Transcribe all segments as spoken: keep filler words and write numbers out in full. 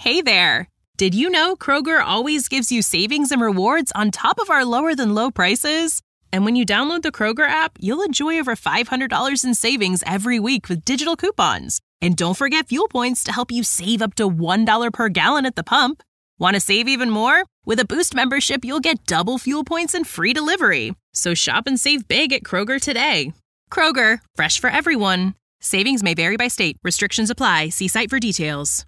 Hey there! Did you know Kroger always gives you savings and rewards on top of our lower-than-low prices? And when you download the Kroger app, you'll enjoy over five hundred dollars in savings every week with digital coupons. And don't forget fuel points to help you save up to one dollar per gallon at the pump. Want to save even more? With a Boost membership, you'll get double fuel points and free delivery. So shop and save big at Kroger today. Kroger, fresh for everyone. Savings may vary by state. Restrictions apply. See site for details.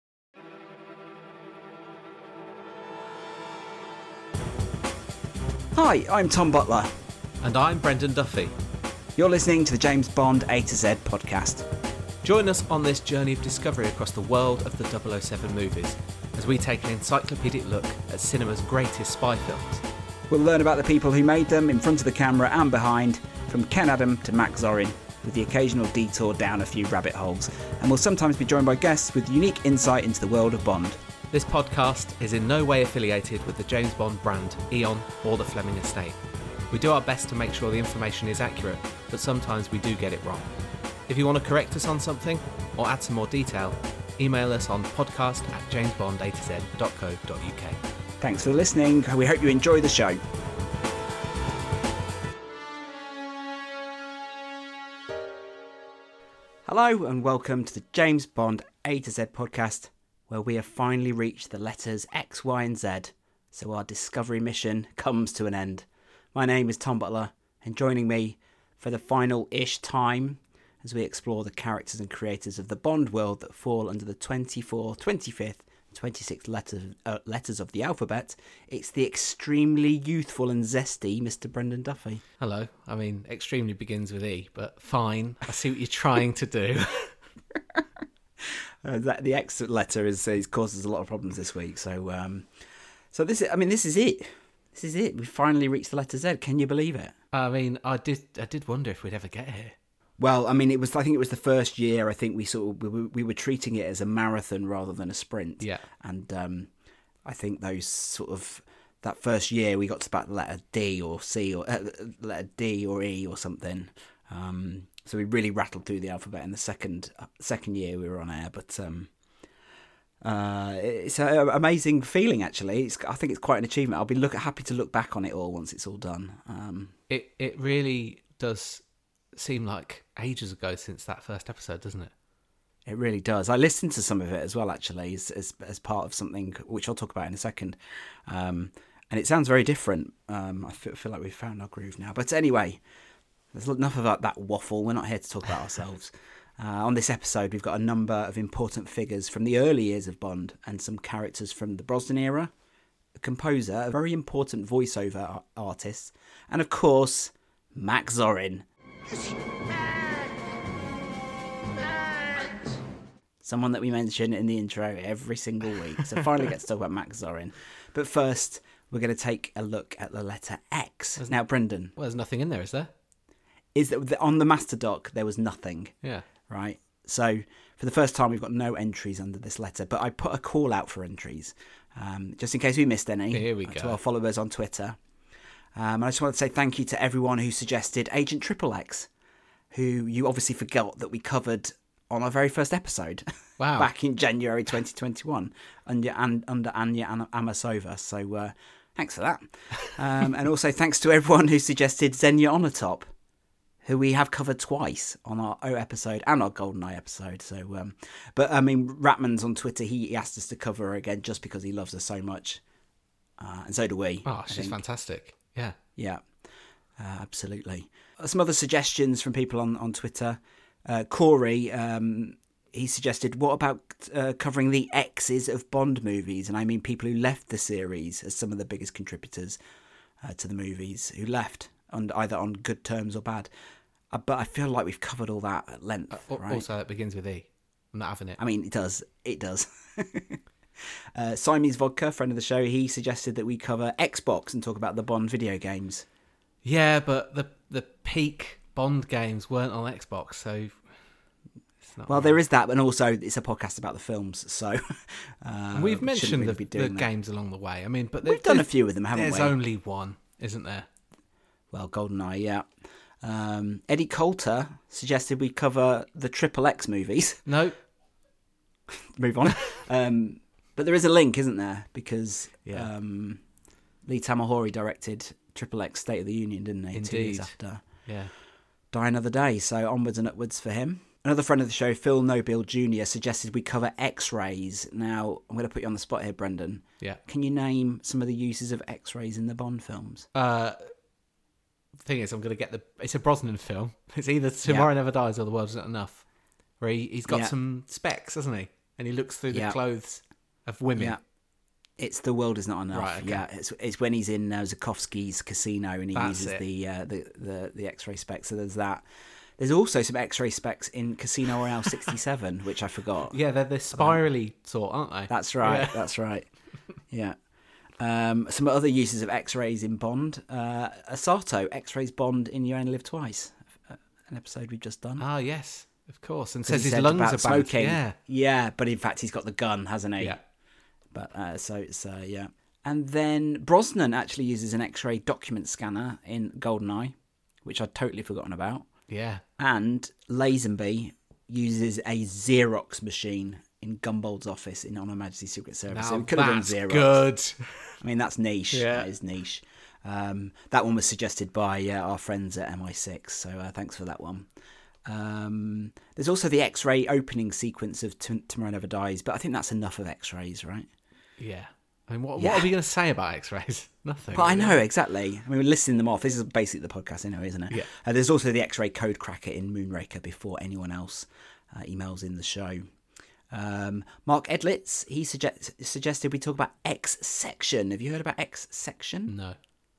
Hi, I'm Tom Butler. And I'm Brendan Duffy. You're listening to the James Bond A to Z podcast. Join us on this journey of discovery across the world of the double oh seven movies as we take an encyclopedic look at cinema's greatest spy films. We'll learn about the people who made them in front of the camera and behind, from Ken Adam to Max Zorin, with the occasional detour down a few rabbit holes. And we'll sometimes be joined by guests with unique insight into the world of Bond. This podcast is in no way affiliated with the James Bond brand, Eon, or the Fleming estate. We do our best to make sure the information is accurate, but sometimes we do get it wrong. If you want to correct us on something or add some more detail, email us on podcast at jamesbond a to z dot co dot uk. Thanks for listening. We hope you enjoy the show. Hello and welcome to the James Bond A to Z podcast, where we have finally reached the letters X, Y and Z, so our discovery mission comes to an end. My name is Tom Butler, and joining me for the final-ish time as we explore the characters and creators of the Bond world that fall under the twenty-fourth, twenty-fifth, and twenty-sixth letters, uh, letters of the alphabet, it's the extremely youthful and zesty Mister Brendan Duffy. Hello. I mean, extremely begins with E, but fine. I see what you're trying to do. uh, that, the X letter is, is causes a lot of problems this week. So, um, so this is, I mean, this is it. This is it. We finally reached the letter Z. Can you believe it? I mean, I did. I did wonder if we'd ever get here. Well, I mean, it was. I think it was the first year. I think we sort of we, we were treating it as a marathon rather than a sprint. Yeah. And um, I think those sort of that first year we got to about the letter D or C or uh, letter D or E or something. Um, so we really rattled through the alphabet. In the second uh, second year we were on air, but um, uh, it's an amazing feeling. Actually, it's, I think it's quite an achievement. I'll be look happy to look back on it all once it's all done. Um, it it really does seem like ages ago since that first episode, doesn't it? It really does. I listened to some of it as well, actually, as as, as part of something which I'll talk about in a second. Um, and it sounds very different. Um, I feel, feel like we've found our groove now. But anyway, there's enough of that, that waffle. We're not here to talk about ourselves. Uh, on this episode, we've got a number of important figures from the early years of Bond and some characters from the Brosnan era, a composer, a very important voiceover artist, and of course, Max Zorin. Someone that we mention in the intro every single week. So finally get to talk about Max Zorin. But first, we're going to take a look at the letter X. There's now, Brendan. Well, there's nothing in there, is there? Is that on the master doc, there was nothing. Yeah. Right? So for the first time, we've got no entries under this letter. But I put a call out for entries, um, just in case we missed any. Here we uh, go. To our followers on Twitter. Um, and I just want to say thank you to everyone who suggested Agent Triple X, who you obviously forgot that we covered on our very first episode. Wow. Back in January twenty twenty-one under, under Anya Amasova. So uh, thanks for that. Um, and also thanks to everyone who suggested Xenia Onatop, who we have covered twice on our O episode and our GoldenEye episode. So, um, but I mean, Ratman's on Twitter. He, he asked us to cover her again just because he loves her so much. Uh, and so do we. Oh, she's fantastic. Yeah. Yeah, uh, absolutely. Some other suggestions from people on, on Twitter. Uh, Corey, um, he suggested, what about uh, covering the X's of Bond movies? And I mean people who left the series as some of the biggest contributors uh, to the movies, who left on either on good terms or bad. Uh, but I feel like we've covered all that at length. Uh, right? Also, it begins with E. I'm not having it. I mean, it does. It does. Uh, Siamese Vodka, friend of the show, he suggested that we cover Xbox and talk about the Bond video games. Yeah, but the the peak Bond games weren't on Xbox, so it's not. Well, there is that, and also it's a podcast about the films, so uh, we've mentioned really the, the games along the way. I mean, but we've done a few of them, haven't there's we? There's only one, isn't there? Well, GoldenEye, yeah. Um, Eddie Coulter suggested we cover the Triple X movies. No. Move on. um, But there is a link, isn't there? Because Yeah. um, Lee Tamahori directed Triple X State of the Union, didn't he? Two years Indeed. after Yeah. Die Another Day. So onwards and upwards for him. Another friend of the show, Phil Nobile Junior, suggested we cover X-rays. Now, I'm going to put you on the spot here, Brendan. Yeah. Can you name some of the uses of X-rays in the Bond films? Uh, the thing is, I'm going to get the. It's a Brosnan film. It's either Tomorrow Yeah. Never Dies or The World's Not Enough, where he, he's got Yeah. some specs, hasn't he? And he looks through the Yeah. clothes of women. Yeah. It's The World Is Not Enough. Right, okay. Yeah, it's it's when he's in uh, Zukovsky's casino and he That's uses it. the, uh, the the the X-ray specs. So there's that. There's also some X-ray specs in Casino Royale sixty-seven, which I forgot. Yeah, they're the spirally sort, aren't they? That's right. Yeah. That's right. Yeah. Um, some other uses of X-rays in Bond. Uh, Asato X-rays Bond in You Only Live Twice, uh, an episode we've just done. Ah, yes, of course. And 'Cause says he his said lungs about are bad. smoking. Yeah. Yeah, but in fact he's got the gun, hasn't he? Yeah. But uh, so it's uh, yeah. And then Brosnan actually uses an X-ray document scanner in GoldenEye, which I'd totally forgotten about. Yeah. And Lazenby uses a Xerox machine in Gumbold's office in On Her Majesty's Secret Service. Now so we could have done that's Xerox. good. I mean, that's niche. Yeah. That is niche. Um, that one was suggested by uh, our friends at M I six, so uh, thanks for that one. Um, there's also the X-ray opening sequence of T- Tomorrow Never Dies, but I think that's enough of X-rays, right? Yeah. I mean, what, Yeah. what are we going to say about X-rays? Nothing. But I know, really. exactly. I mean, we're listing them off. This is basically the podcast anyway, isn't it? Yeah. Uh, there's also the X-ray code cracker in Moonraker before anyone else uh, emails in the show. Um, Mark Edlitz, he suggest- suggested we talk about X-Section. Have you heard about X-Section? No.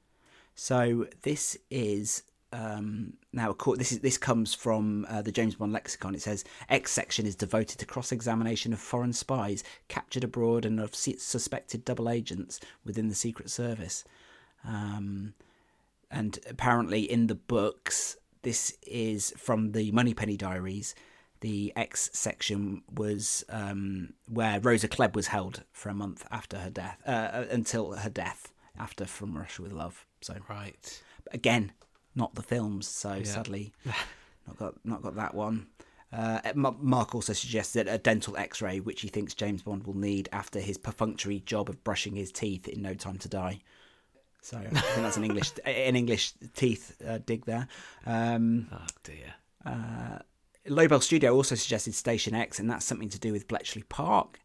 So this is... Um, now, of course, this is this comes from uh, the James Bond lexicon. It says X section is devoted to cross-examination of foreign spies captured abroad and of se- suspected double agents within the Secret Service. Um, and apparently, in the books, this is from the Moneypenny Diaries. The X section was um, where Rosa Klebb was held for a month after her death, uh, until her death after From Russia with Love. So Right. again, not the films, so Yeah. sadly not got not got that one. Uh, M- Mark also suggested a dental X-ray, which he thinks James Bond will need after his perfunctory job of brushing his teeth in No Time to Die. So I think that's an English an English teeth uh, dig there. Um, Oh, dear. uh, Lobel Studio also suggested Station X, and that's something to do with Bletchley Park.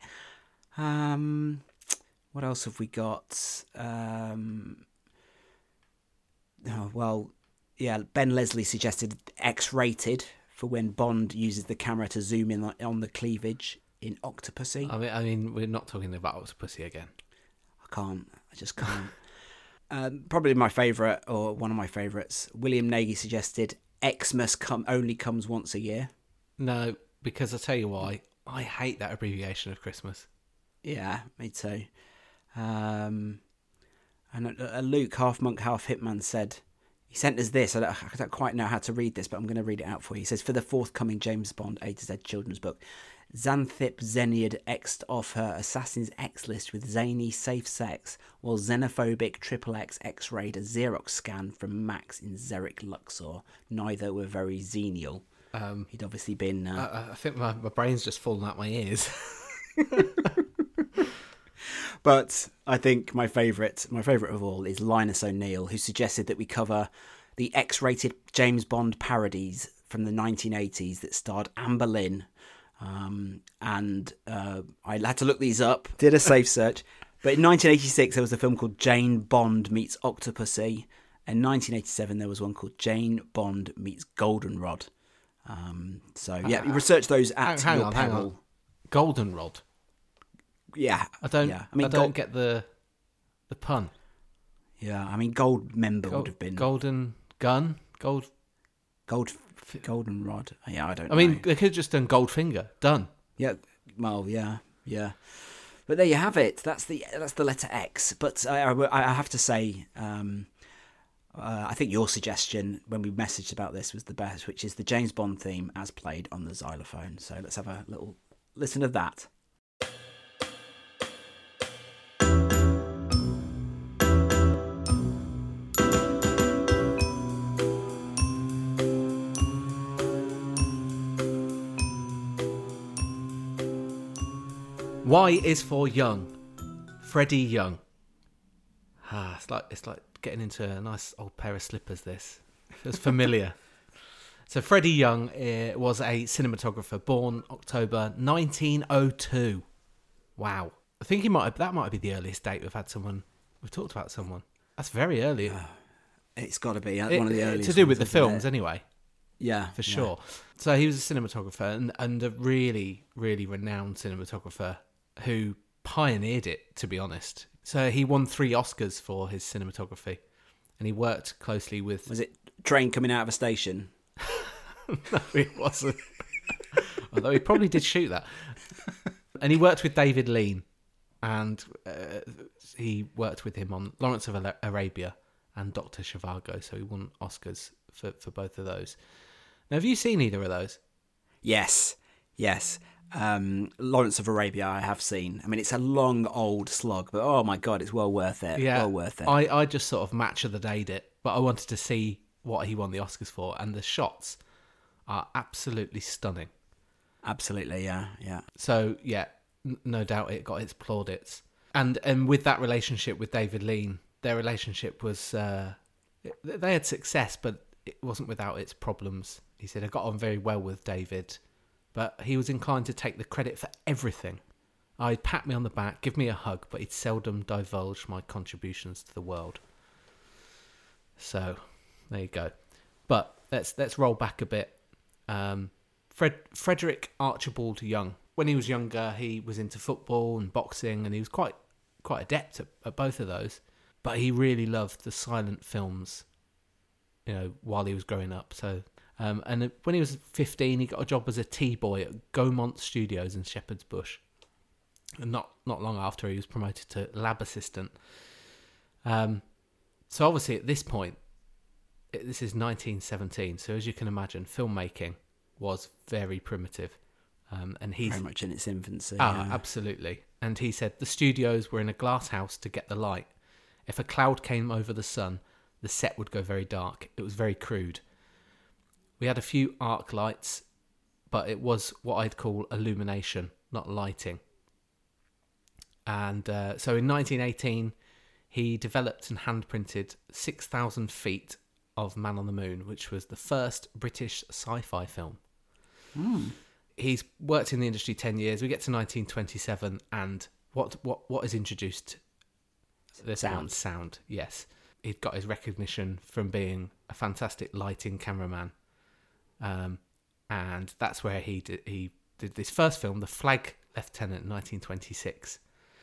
Um, what else have we got? Um, oh, well, yeah, Ben Leslie suggested X-rated for when Bond uses the camera to zoom in on, on the cleavage in Octopussy. I mean, I mean, we're not talking about Octopussy again. I can't. I just can't. um, probably my favourite, or one of my favourites, William Nagy suggested Xmas come, only comes once a year. No, because I'll tell you why. I hate that abbreviation of Christmas. Yeah, me too. Um, and a, a Luke, half monk, half hitman, said, he sent us this. I don't, I don't quite know how to read this, but I'm going to read it out for you. He says, for the forthcoming James Bond A to Z children's book, Xanthip Zeniad X'd off her Assassin's X list with zany safe sex, while xenophobic Triple X X-rayed a Xerox scan from Max in Xeric Luxor. Neither were very xenial. Um, He'd obviously been... Uh, I, I think my, my brain's just fallen out my ears. But I think my favourite, my favourite of all is Linus O'Neill, who suggested that we cover the X-rated James Bond parodies from the nineteen eighties that starred Anne Boleyn. Um, and uh, I had to look these up, did a safe search. But in nineteen eighty-six, there was a film called Jane Bond Meets Octopussy. In nineteen eighty-seven, there was one called Jane Bond Meets Goldenrod. Um, so, yeah, you research those at hang your on, hang peril. on. Goldenrod. Yeah. I don't. Yeah. I, mean, I don't gold, get the the pun. Yeah, I mean, gold member Gold, would have been... golden gun. Gold. Gold, golden rod. Yeah, I don't I know. mean, they could have just done Goldfinger. Done. yeah, well, yeah, yeah. But there you have it. That's the that's the letter X. But I, I, I have to say, um, uh, I think your suggestion when we messaged about this was the best, which is the James Bond theme as played on the xylophone. So let's have a little listen of that. Y is for Young. Freddie Young. Ah, it's like it's like getting into a nice old pair of slippers. This feels familiar. So Freddie Young uh, was a cinematographer born October nineteen oh two. Wow, I think he might have, that might be the earliest date we've had someone we've talked about someone. That's very early. Uh, it's got to be one it, of the earliest to do with ones, the films, it? anyway. Yeah, for yeah. sure. So he was a cinematographer and, and a really, really renowned cinematographer who pioneered it, to be honest. So he won three Oscars for his cinematography, and he worked closely with... Was it Train Coming Out of a Station? No, it wasn't. Although he probably did shoot that. And he worked with David Lean, and uh, he worked with him on Lawrence of Arabia and Doctor Zhivago, so he won Oscars for, for both of those. Now, have you seen either of those? Yes, yes. Um, Lawrence of Arabia I have seen. I mean, it's a long, old slog, but oh my God, it's well worth it. Yeah, well worth it. I, I just sort of match of the dayed it, but I wanted to see what he won the Oscars for, and the shots are absolutely stunning. Absolutely, yeah, yeah. So, yeah, n- no doubt it got its plaudits. And and with that relationship with David Lean, their relationship was... Uh, they had success, but it wasn't without its problems. He said, I got on very well with David, but he was inclined to take the credit for everything. I'd pat me on the back, give me a hug, but he'd seldom divulge my contributions to the world. So, there you go. But let's let's roll back a bit. Um, Fred, Frederick Archibald Young. When he was younger, he was into football and boxing, and he was quite quite adept at, at both of those. But he really loved the silent films, you know, while he was growing up. So, um, and when he was fifteen, he got a job as a tea boy at Gaumont Studios in Shepherd's Bush. And not not long after, he was promoted to lab assistant. Um, so obviously at this point, it, this is nineteen seventeen. So as you can imagine, filmmaking was very primitive. Um, and he's very much in its infancy. Ah, yeah. absolutely. And he said the studios were in a glass house to get the light. If a cloud came over the sun, the set would go very dark. It was very crude. We had a few arc lights, but it was what I'd call illumination, not lighting. And uh, so in nineteen eighteen, he developed and hand-printed six thousand feet of Man on the Moon, which was the first British sci-fi film. Mm. He's worked in the industry ten years. We get to nineteen twenty-seven, and what what what is introduced? The sound. Sound, yes. He'd got his recognition from being a fantastic lighting cameraman, um, and that's where he did, he did this first film, The Flag Lieutenant, in nineteen twenty-six.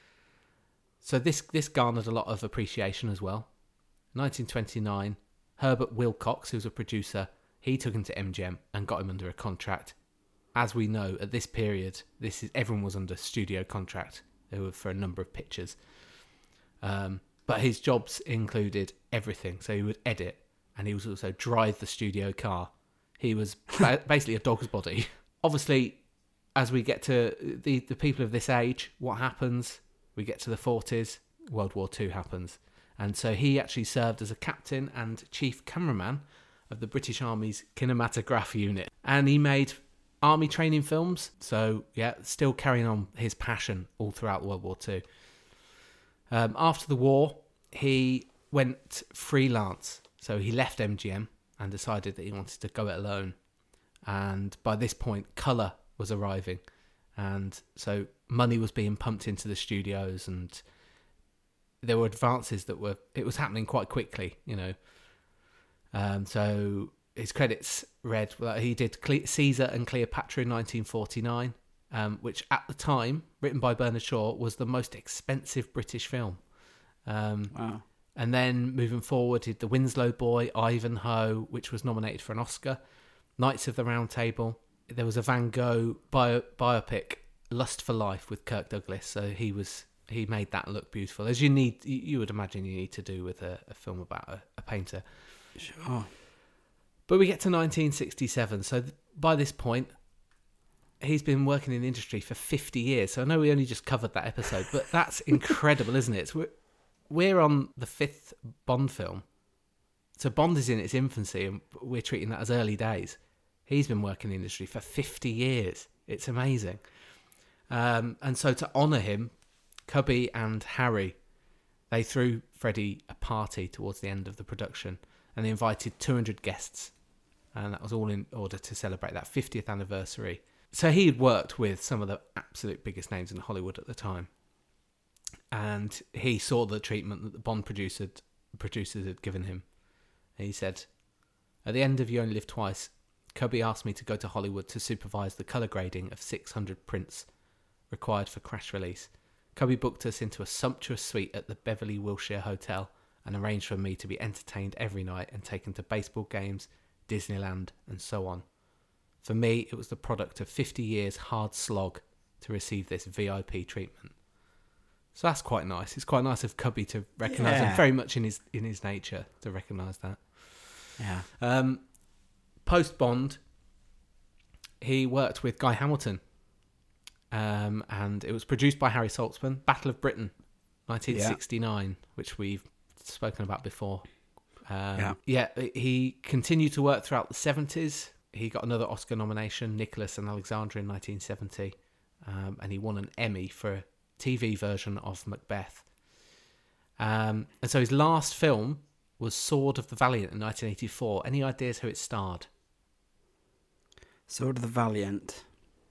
So this this garnered a lot of appreciation as well. nineteen twenty-nine, Herbert Wilcox, who's a producer, he took him to M G M and got him under a contract. As we know, at this period, this is everyone was under studio contract. They were for a number of pictures. Um, but his jobs included everything. So he would edit, and he was also drive the studio car. He was ba- basically a dog's body. Obviously, as we get to the, the people of this age, what happens? We get to the forties, World War Two happens. And so he actually served as a captain and chief cameraman of the British Army's kinematograph unit. And he made army training films. So, yeah, still carrying on his passion all throughout World War Two. Um, after the war, he went freelance. So he left M G M and decided that he wanted to go it alone. And by this point, colour was arriving. And so money was being pumped into the studios, and there were advances that were... It was happening quite quickly, you know. Um, so his credits read... Well, he did Cle- Caesar and Cleopatra in nineteen forty-nine. Um, which at the time, written by Bernard Shaw, was the most expensive British film. Um, wow. And then moving forward, he did The Winslow Boy, Ivanhoe, which was nominated for an Oscar, Knights of the Round Table. There was a Van Gogh bio, biopic, Lust for Life, with Kirk Douglas. So he was he made that look beautiful, as you need you would imagine you need to do with a, a film about a, a painter. Sure. But we get to nineteen sixty-seven. So th- by this point, he's been working in the industry for fifty years. So I know we only just covered that episode, but that's incredible, isn't it? We're, we're on the fifth Bond film. So Bond is in its infancy, and we're treating that as early days. He's been working in the industry for fifty years. It's amazing. Um, and so to honour him, Cubby and Harry, they threw Freddie a party towards the end of the production, and they invited two hundred guests, and that was all in order to celebrate that fiftieth anniversary. So he had worked with some of the absolute biggest names in Hollywood at the time, and he saw the treatment that the Bond producer, producers had given him. And he said, "At the end of You Only Live Twice, Cubby asked me to go to Hollywood to supervise the colour grading of six hundred prints required for crash release. Cubby booked us into a sumptuous suite at the Beverly Wilshire Hotel and arranged for me to be entertained every night and taken to baseball games, Disneyland, and so on. For me, it was the product of fifty years hard slog to receive this V I P treatment." So that's quite nice. It's quite nice of Cubby to recognise Yeah. him, very much in his in his nature to recognise that. Yeah. Um, Post Bond, he worked with Guy Hamilton, um, and it was produced by Harry Saltzman. Battle of Britain, nineteen sixty-nine, yeah. which we've spoken about before. Um, yeah. yeah, he continued to work throughout the seventies. He got another Oscar nomination, Nicholas and Alexandra, in nineteen seventy, um, and he won an Emmy for a T V version of Macbeth. Um, and so his last film was Sword of the Valiant in nineteen eighty-four. Any ideas who it starred? Sword of the Valiant.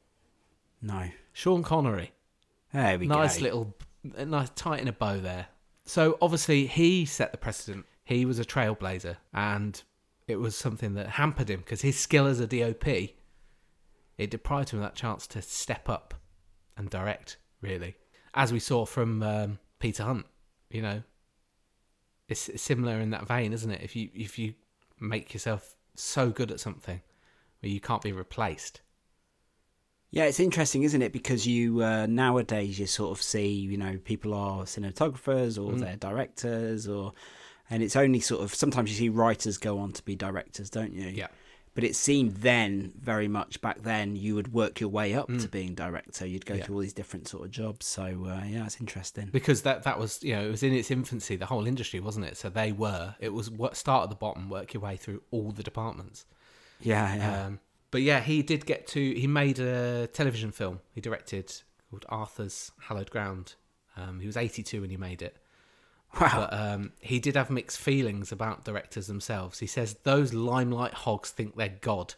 No. Sean Connery. There we nice go. little, nice tight in a bow there. So obviously he set the precedent. He was a trailblazer, and it was something that hampered him because his skill as a D O P, it deprived him of that chance to step up and direct, really. As we saw from um, Peter Hunt, you know, it's, it's similar in that vein, isn't it? If you if you make yourself so good at something where you can't be replaced. Yeah, it's interesting, isn't it? Because you uh, nowadays you sort of see, you know, people are cinematographers or mm. they're directors, or and it's only sort of sometimes you see writers go on to be directors, don't you? Yeah. But it seemed then, very much back then, you would work your way up mm. to being director. You'd go yeah. through all these different sort of jobs. So, uh, yeah, it's interesting. Because that, that was, you know, it was in its infancy, the whole industry, wasn't it? So they were, it was what start at the bottom, work your way through all the departments. Yeah, yeah. Um, but yeah, he did get to, he made a television film he directed called Arthur's Hallowed Ground. Um, he was eighty-two when he made it. Wow. But um, he did have mixed feelings about directors themselves. He says, "Those limelight hogs think they're God."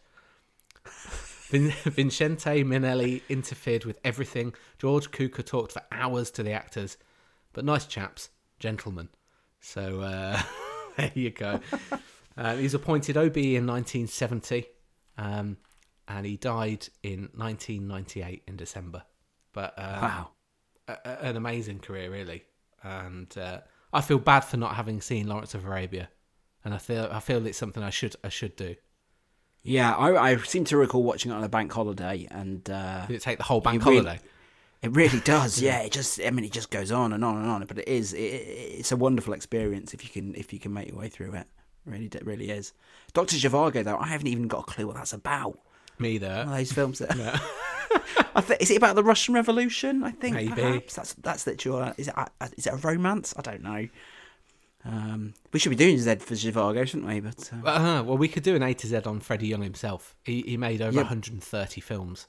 Vin- Vincente Minnelli interfered with everything. George Cukor talked for hours to the actors. But nice chaps, gentlemen. So uh, there you go. uh, he was appointed O B E in nineteen seventy, um, and he died in nineteen ninety-eight in December. But um, wow, a- a- an amazing career, really. And uh, I feel bad for not having seen Lawrence of Arabia, and I feel I feel it's something I should I should do. Yeah, I, I seem to recall watching it on a bank holiday, and uh, did it take the whole bank it really, holiday? It really does. Yeah, it just I mean it just goes on and on and on. But it is it, it's a wonderful experience if you can if you can make your way through it. it really, it really is. Doctor Zhivago, though, I haven't even got a clue what that's about. Me either. One of those films that. Yeah. I th- is it about the Russian Revolution? I think maybe perhaps. that's that's literally. Is it a, is it a romance? I don't know. Um, we should be doing Z for Zhivago, shouldn't we? But uh... uh, well, we could do an A to Z on Freddie Young himself. He he made over yep. one hundred thirty films.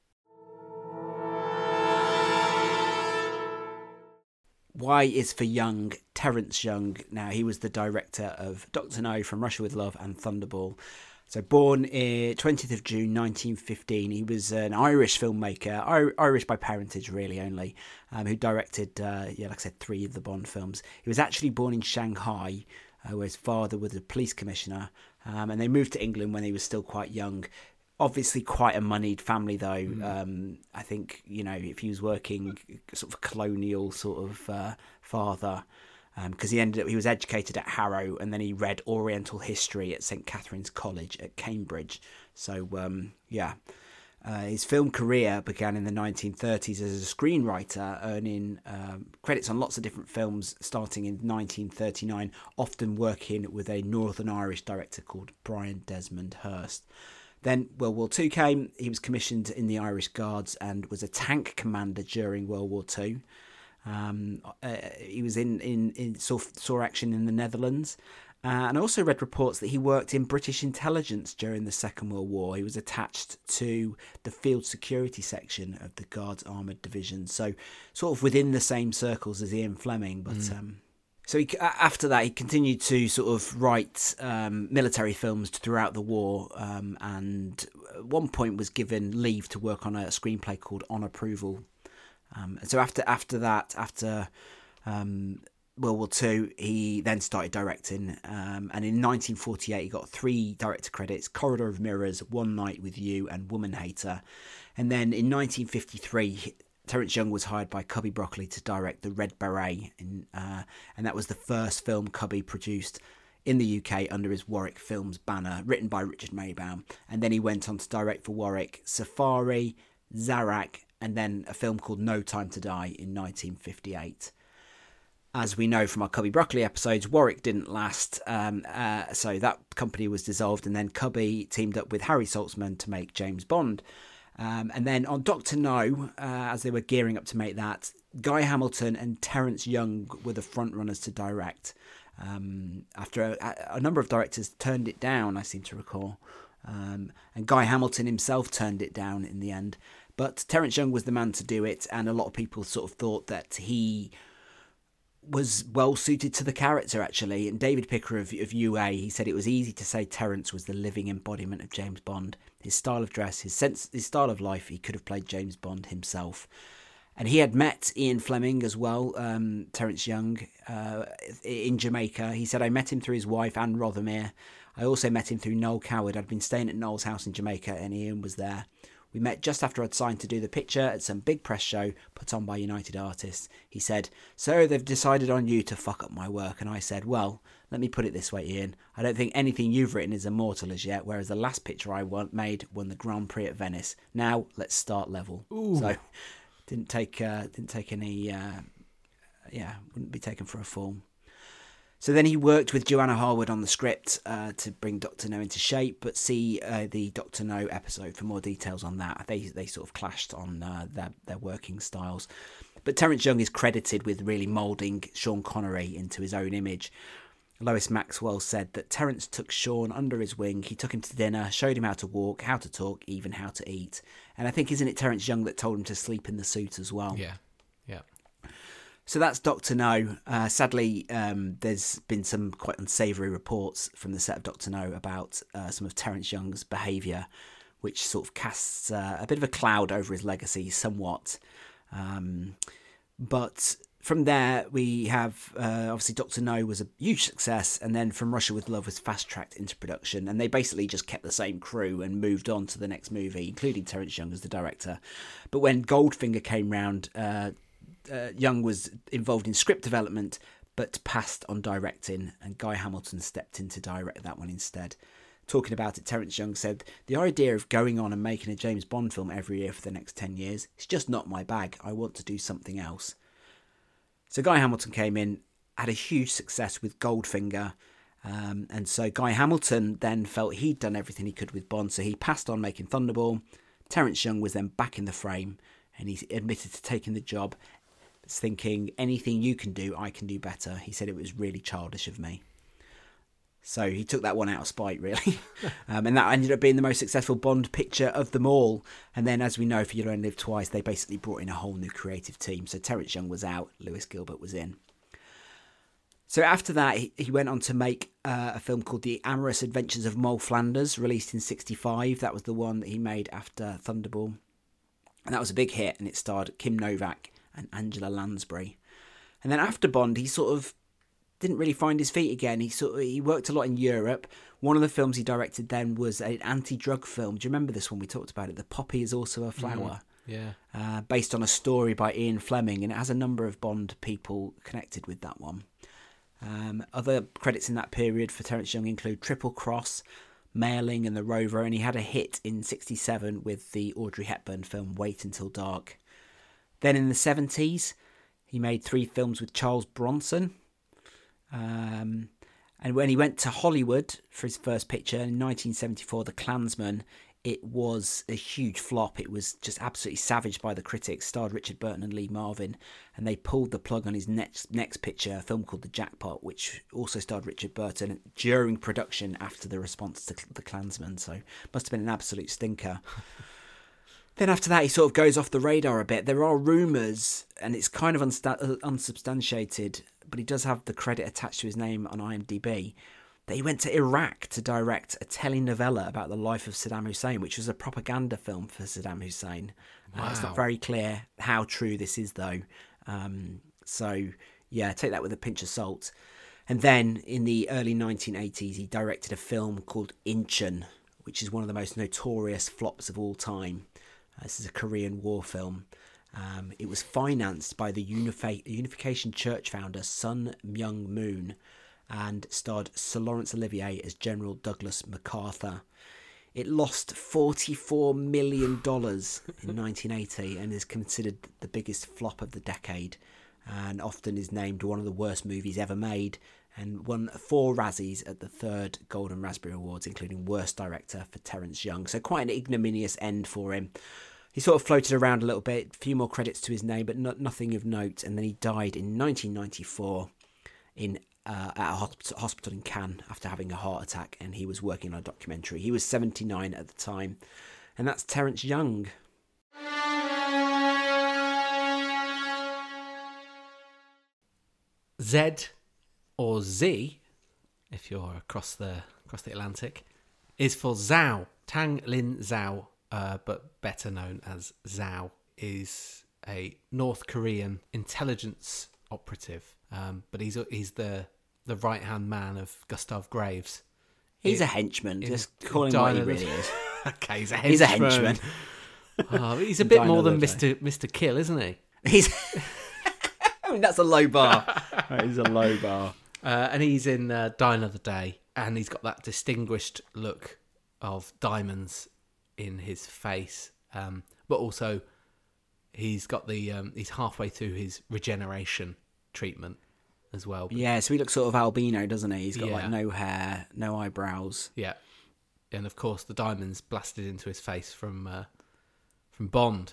Y is for Young, Terence Young. Now, he was the director of Doctor No, From Russia with Love, and Thunderball. So born in twentieth of June nineteen fifteen, he was an Irish filmmaker, Irish by parentage really only, um, who directed, uh, yeah, like I said, three of the Bond films. He was actually born in Shanghai, uh, where his father was a police commissioner, um, and they moved to England when he was still quite young. Obviously quite a moneyed family though. Mm. Um, I think, you know, if he was working sort of colonial sort of uh, father, because um, he ended up, he was educated at Harrow, and then he read Oriental history at Saint Catherine's College at Cambridge. So, um, yeah. Uh, his film career began in the nineteen thirties as a screenwriter, earning um, credits on lots of different films starting in nineteen thirty-nine, often working with a Northern Irish director called Brian Desmond Hurst. Then World War Two came. He was commissioned in the Irish Guards and was a tank commander during World War Two. Um, uh, he was in, in, in saw, saw action in the Netherlands, Uh, and I also read reports that he worked in British intelligence during the Second World War. He was attached to the field security section of the Guards Armoured Division, so sort of within the same circles as Ian Fleming. But mm. um, so he, after that, he continued to sort of write um, military films throughout the war, um, and at one point was given leave to work on a screenplay called On Approval. Um, and so after after that, after um, World War Two, he then started directing, um, and in nineteen forty-eight he got three director credits: Corridor of Mirrors, One Night with You, and Woman Hater. And then in nineteen fifty-three, Terence Young was hired by Cubby Broccoli to direct The Red Beret, in, uh, and that was the first film Cubby produced in the U K under his Warwick Films banner, written by Richard Maybaum. And then he went on to direct for Warwick Safari, Zarak, and then a film called No Time to Die in nineteen fifty-eight. As we know from our Cubby Broccoli episodes, Warwick didn't last, um, uh, so that company was dissolved, and then Cubby teamed up with Harry Saltzman to make James Bond. Um, and then on Doctor No, uh, as they were gearing up to make that, Guy Hamilton and Terence Young were the frontrunners to direct. Um, after a, a number of directors turned it down, I seem to recall. Um, and Guy Hamilton himself turned it down in the end. But Terence Young was the man to do it, and a lot of people sort of thought that he was well suited to the character, actually. And David Picker of, of U A, he said it was easy to say Terence was the living embodiment of James Bond. His style of dress, his sense, his style of life, he could have played James Bond himself. And he had met Ian Fleming as well, um, Terence Young, uh, in Jamaica. He said, I met him through his wife, Anne Rothermere. I also met him through Noel Coward. I'd been staying at Noel's house in Jamaica, and Ian was there. We met just after I'd signed to do the picture at some big press show put on by United Artists. He said, so they've decided on you to fuck up my work. And I said, well, let me put it this way, Ian. I don't think anything you've written is immortal as yet, whereas the last picture I made won the Grand Prix at Venice. Now, let's start level. Ooh. So, didn't take uh, didn't take any, uh, yeah, wouldn't be taken for a fool. So then he worked with Joanna Harwood on the script uh, to bring Doctor No into shape, but see uh, the Doctor No episode for more details on that. They they sort of clashed on uh, their, their working styles. But Terence Young is credited with really moulding Sean Connery into his own image. Lois Maxwell said that Terence took Sean under his wing. He took him to dinner, showed him how to walk, how to talk, even how to eat. And I think, isn't it Terence Young that told him to sleep in the suit as well? Yeah, yeah. So that's Doctor No. Uh, sadly, um, there's been some quite unsavoury reports from the set of Doctor No about uh, some of Terence Young's behaviour, which sort of casts uh, a bit of a cloud over his legacy somewhat. Um, but from there, we have, uh, obviously, Doctor No was a huge success, and then From Russia With Love was fast-tracked into production, and they basically just kept the same crew and moved on to the next movie, including Terence Young as the director. But when Goldfinger came round, uh, Uh, Young was involved in script development but passed on directing, and Guy Hamilton stepped in to direct that one instead. Talking about it, Terence Young said, the idea of going on and making a James Bond film every year for the next ten years, it's just not my bag. I want to do something else. So Guy Hamilton came in, had a huge success with Goldfinger, um, and so Guy Hamilton then felt he'd done everything he could with Bond, so he passed on making Thunderball. Terence Young was then back in the frame, and he admitted to taking the job, thinking, anything you can do, I can do better. He said it was really childish of me. So he took that one out of spite, really. um, and that ended up being the most successful Bond picture of them all. And then, as we know, for You Only Live Twice, they basically brought in a whole new creative team. So Terence Young was out, Lewis Gilbert was in. So after that, he, he went on to make uh, a film called The Amorous Adventures of Moll Flanders, released in sixty-five. That was the one that he made after Thunderball. And that was a big hit, and it starred Kim Novak and Angela Lansbury. And then after Bond, he sort of didn't really find his feet again. He sort of he worked a lot in Europe. One of the films he directed then was an anti-drug film. Do you remember this one? We talked about it. The Poppy is Also a Flower. Mm, yeah. Uh, based on a story by Ian Fleming, and it has a number of Bond people connected with that one. Um, other credits in that period for Terence Young include Triple Cross, Mailing and The Rover, and he had a hit in sixty-seven with the Audrey Hepburn film Wait Until Dark. Then in the seventies, he made three films with Charles Bronson. Um, and when he went to Hollywood for his first picture in nineteen seventy-four, The Klansman, it was a huge flop. It was just absolutely savaged by the critics. Starred Richard Burton and Lee Marvin, and they pulled the plug on his next next picture, a film called The Jackpot, which also starred Richard Burton during production after the response to The Klansman. So must have been an absolute stinker. Then after that, he sort of goes off the radar a bit. There are rumours, and it's kind of unsta- unsubstantiated, but he does have the credit attached to his name on IMDb, that he went to Iraq to direct a telenovela about the life of Saddam Hussein, which was a propaganda film for Saddam Hussein. Wow. Uh, it's not very clear how true this is, though. Um, so, yeah, take that with a pinch of salt. And then in the early nineteen eighties, he directed a film called Incheon, which is one of the most notorious flops of all time. Uh, this is a Korean war film. Um, it was financed by the Unifi- Unification Church founder Sun Myung Moon, and starred Sir Laurence Olivier as General Douglas MacArthur. It lost forty-four million dollars in nineteen eighty and is considered the biggest flop of the decade, and often is named one of the worst movies ever made, and won four Razzies at the third Golden Raspberry Awards, including Worst Director for Terence Young. So quite an ignominious end for him. He sort of floated around a little bit, a few more credits to his name, but not, nothing of note, and then he died in nineteen ninety-four in Uh, at a hospital, hospital in Cannes after having a heart attack, and he was working on a documentary. He was seventy-nine at the time, and that's Terence Young. Z, or Z, if you're across the across the Atlantic, is for Zhao. Tang Lin Zhao, uh, but better known as Zhao, is a North Korean intelligence operative. Um, but he's he's the the right hand man of Gustav Graves. He's in, a henchman. in, Just call him what he really is. Okay, he's a henchman. He's a henchman. Oh, he's a bit more than Mister Mister Kill, isn't he? He's. I mean, that's a low bar. He's a low bar. Uh, and he's in uh, Die Another Day, and he's got that distinguished look of diamonds in his face, um, but also he's got the um, he's halfway through his regeneration treatment as well. Yeah, so he looks sort of albino, doesn't he? He's got yeah. like no hair, no eyebrows. Yeah, and of course the diamonds blasted into his face from uh, from Bond.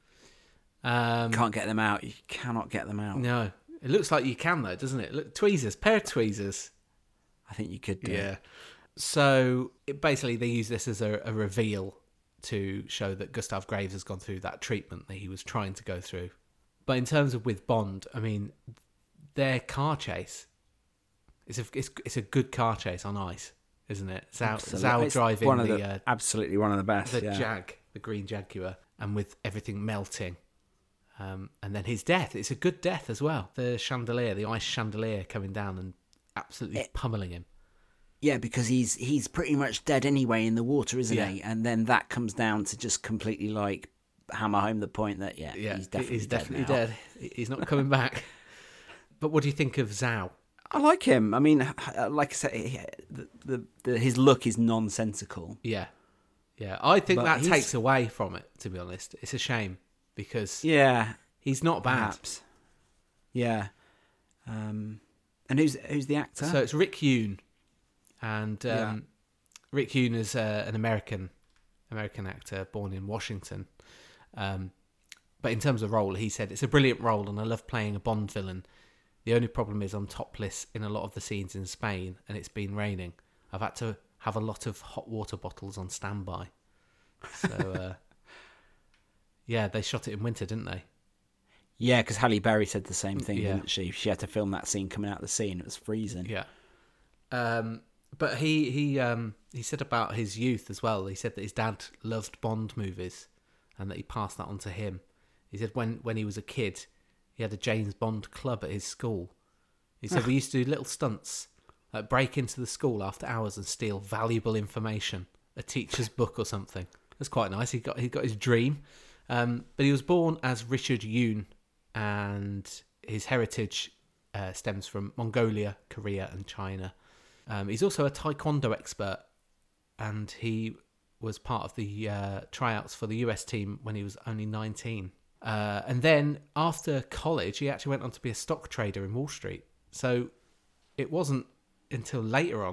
Um, Can't get them out. You cannot get them out. No, it looks like you can though, doesn't it? Look, tweezers, pair of tweezers. I think you could do. Yeah. So it, basically, they use this as a, a reveal to show that Gustav Graves has gone through that treatment that he was trying to go through. But in terms of with Bond, I mean, their car chase, it's a it's, it's a good car chase on ice, isn't it? Zhao, Zhao driving one of the, the uh, absolutely one of the best. the yeah. Jag, the green Jaguar, and with everything melting. Um, and then his death, it's a good death as well. The chandelier, the ice chandelier coming down and absolutely it, pummeling him. Yeah, because he's he's pretty much dead anyway in the water, isn't yeah. he? And then that comes down to just completely like hammer home the point that yeah, yeah he's definitely, he's dead, definitely now. dead. He's not coming back. But what do you think of Zhao? I like him. I mean, like I said, the, the, the his look is nonsensical. Yeah, yeah. I think but that he's... takes away from it. To be honest, it's a shame because yeah, he's not bad. Perhaps. Yeah. Um, and who's who's the actor? So it's Rick Yoon, and um, yeah. Rick Yoon is uh, an American American actor born in Washington. Um, but in terms of role, he said it's a brilliant role, and I love playing a Bond villain. The only problem is I'm topless in a lot of the scenes in Spain, and it's been raining. I've had to have a lot of hot water bottles on standby. So, uh, yeah, they shot it in winter, didn't they? Yeah, because Halle Berry said the same thing, yeah. didn't she? She had to film that scene coming out of the sea, and it was freezing. Yeah. Um, but he he um, he said about his youth as well. He said that his dad loved Bond movies, and that he passed that on to him. He said when, when he was a kid, he had a James Bond club at his school. He said we used to do little stunts, like break into the school after hours and steal valuable information, a teacher's book or something. That's quite nice. He got he got his dream. Um, but he was born as Richard Yoon, and his heritage uh, stems from Mongolia, Korea, and China. Um, he's also a taekwondo expert, and he was part of the uh, tryouts for the U S team when he was only nineteen. Uh, and then after college, he actually went on to be a stock trader in Wall Street. So it wasn't until later on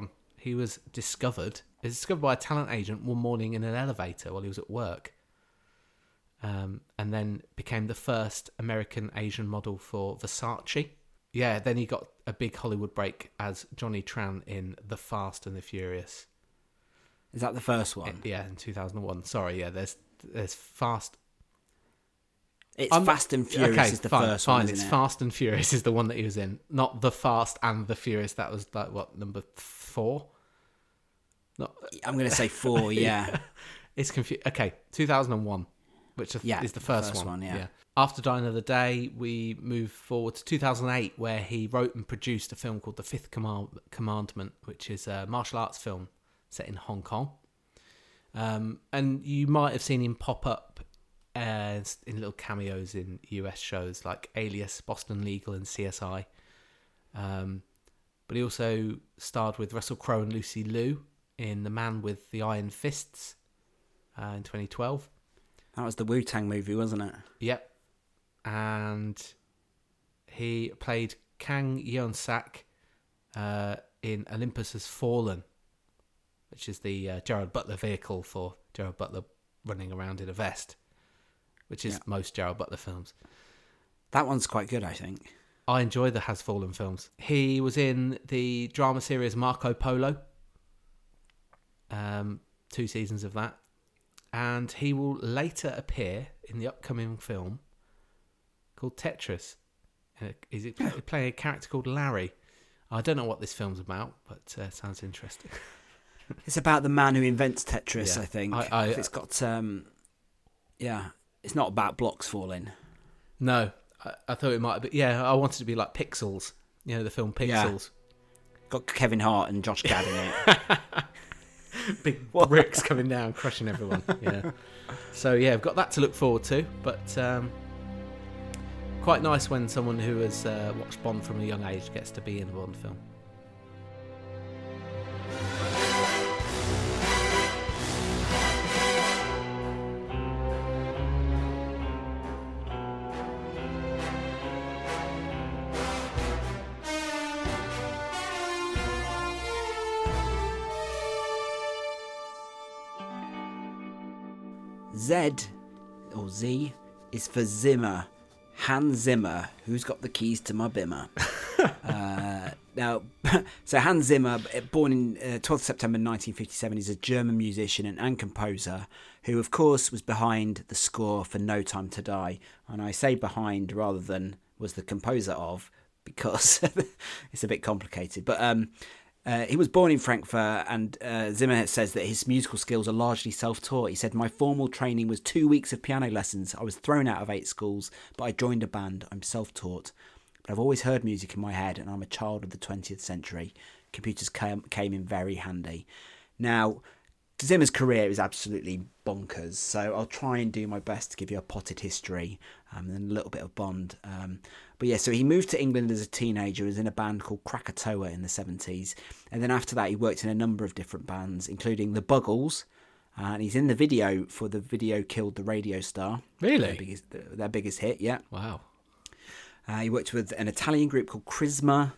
he was discovered. He was discovered by a talent agent one morning in an elevator while he was at work. Um, and then became the first American Asian model for Versace. Yeah, then he got a big Hollywood break as Johnny Tran in The Fast and the Furious. Is that the first one? Yeah, in two thousand one. Sorry, yeah, there's there's Fast... It's I'm, Fast and Furious okay, is the fine, first fine. one, isn't It's it? Fast and Furious is the one that he was in. Not The Fast and the Furious. That was like, what, number four? Not, I'm going to say four, yeah. It's confused. Okay, two thousand one, which Yeah, is the first, first one. one, yeah. After Die Another Day, we move forward to two thousand eight, where he wrote and produced a film called The Fifth Command- Commandment, which is a martial arts film set in Hong Kong. Um, and you might have seen him pop up as in little cameos in U S shows like Alias, Boston Legal, and C S I. Um, but he also starred with Russell Crowe and Lucy Liu in The Man with the Iron Fists uh, in twenty twelve. That was the Wu-Tang movie, wasn't it? Yep. And he played Kang Yeon-sak uh, in Olympus Has Fallen, which is the uh, Gerard Butler vehicle for Gerard Butler running around in a vest, which is yeah. most Gerard Butler films. That one's quite good, I think. I enjoy the Has Fallen films. He was in the drama series Marco Polo, um, two seasons of that. And he will later appear in the upcoming film called Tetris. He's playing a character called Larry. I don't know what this film's about, but uh, sounds interesting. It's about the man who invents Tetris, yeah. I think. I, I, it's got, um, yeah, it's not about blocks falling. No, I, I thought it might be. Yeah, I wanted it to be like Pixels, you know, the film Pixels. Yeah. Got Kevin Hart and Josh Gad in it. Big what? bricks coming down, crushing everyone. Yeah. So yeah, I've got that to look forward to. But um, quite nice when someone who has uh, watched Bond from a young age gets to be in a Bond film. Z, or Z, is for Zimmer. Hans Zimmer, who's got the keys to my bimmer. uh, now, so Hans Zimmer, born in uh, twelfth of September nineteen fifty-seven, is a German musician and, and composer who, of course, was behind the score for No Time to Die. And I say behind rather than was the composer of, because it's a bit complicated. But um, uh, he was born in Frankfurt, and uh, Zimmer says that his musical skills are largely self-taught. He said, "My formal training was two weeks of piano lessons. I was thrown out of eight schools, but I joined a band. I'm self-taught. But I've always heard music in my head, and I'm a child of the twentieth century. Computers came, came in very handy." Now, Zimmer's career is absolutely bonkers, so I'll try and do my best to give you a potted history um, and a little bit of Bond. Um, but yeah, so he moved to England as a teenager, was in a band called Krakatoa in the seventies, and then after that he worked in a number of different bands, including the Buggles, uh, and he's in the video for The Video Killed the Radio Star. Really? Their biggest, their biggest hit, yeah. Wow. Uh, he worked with an Italian group called Charisma,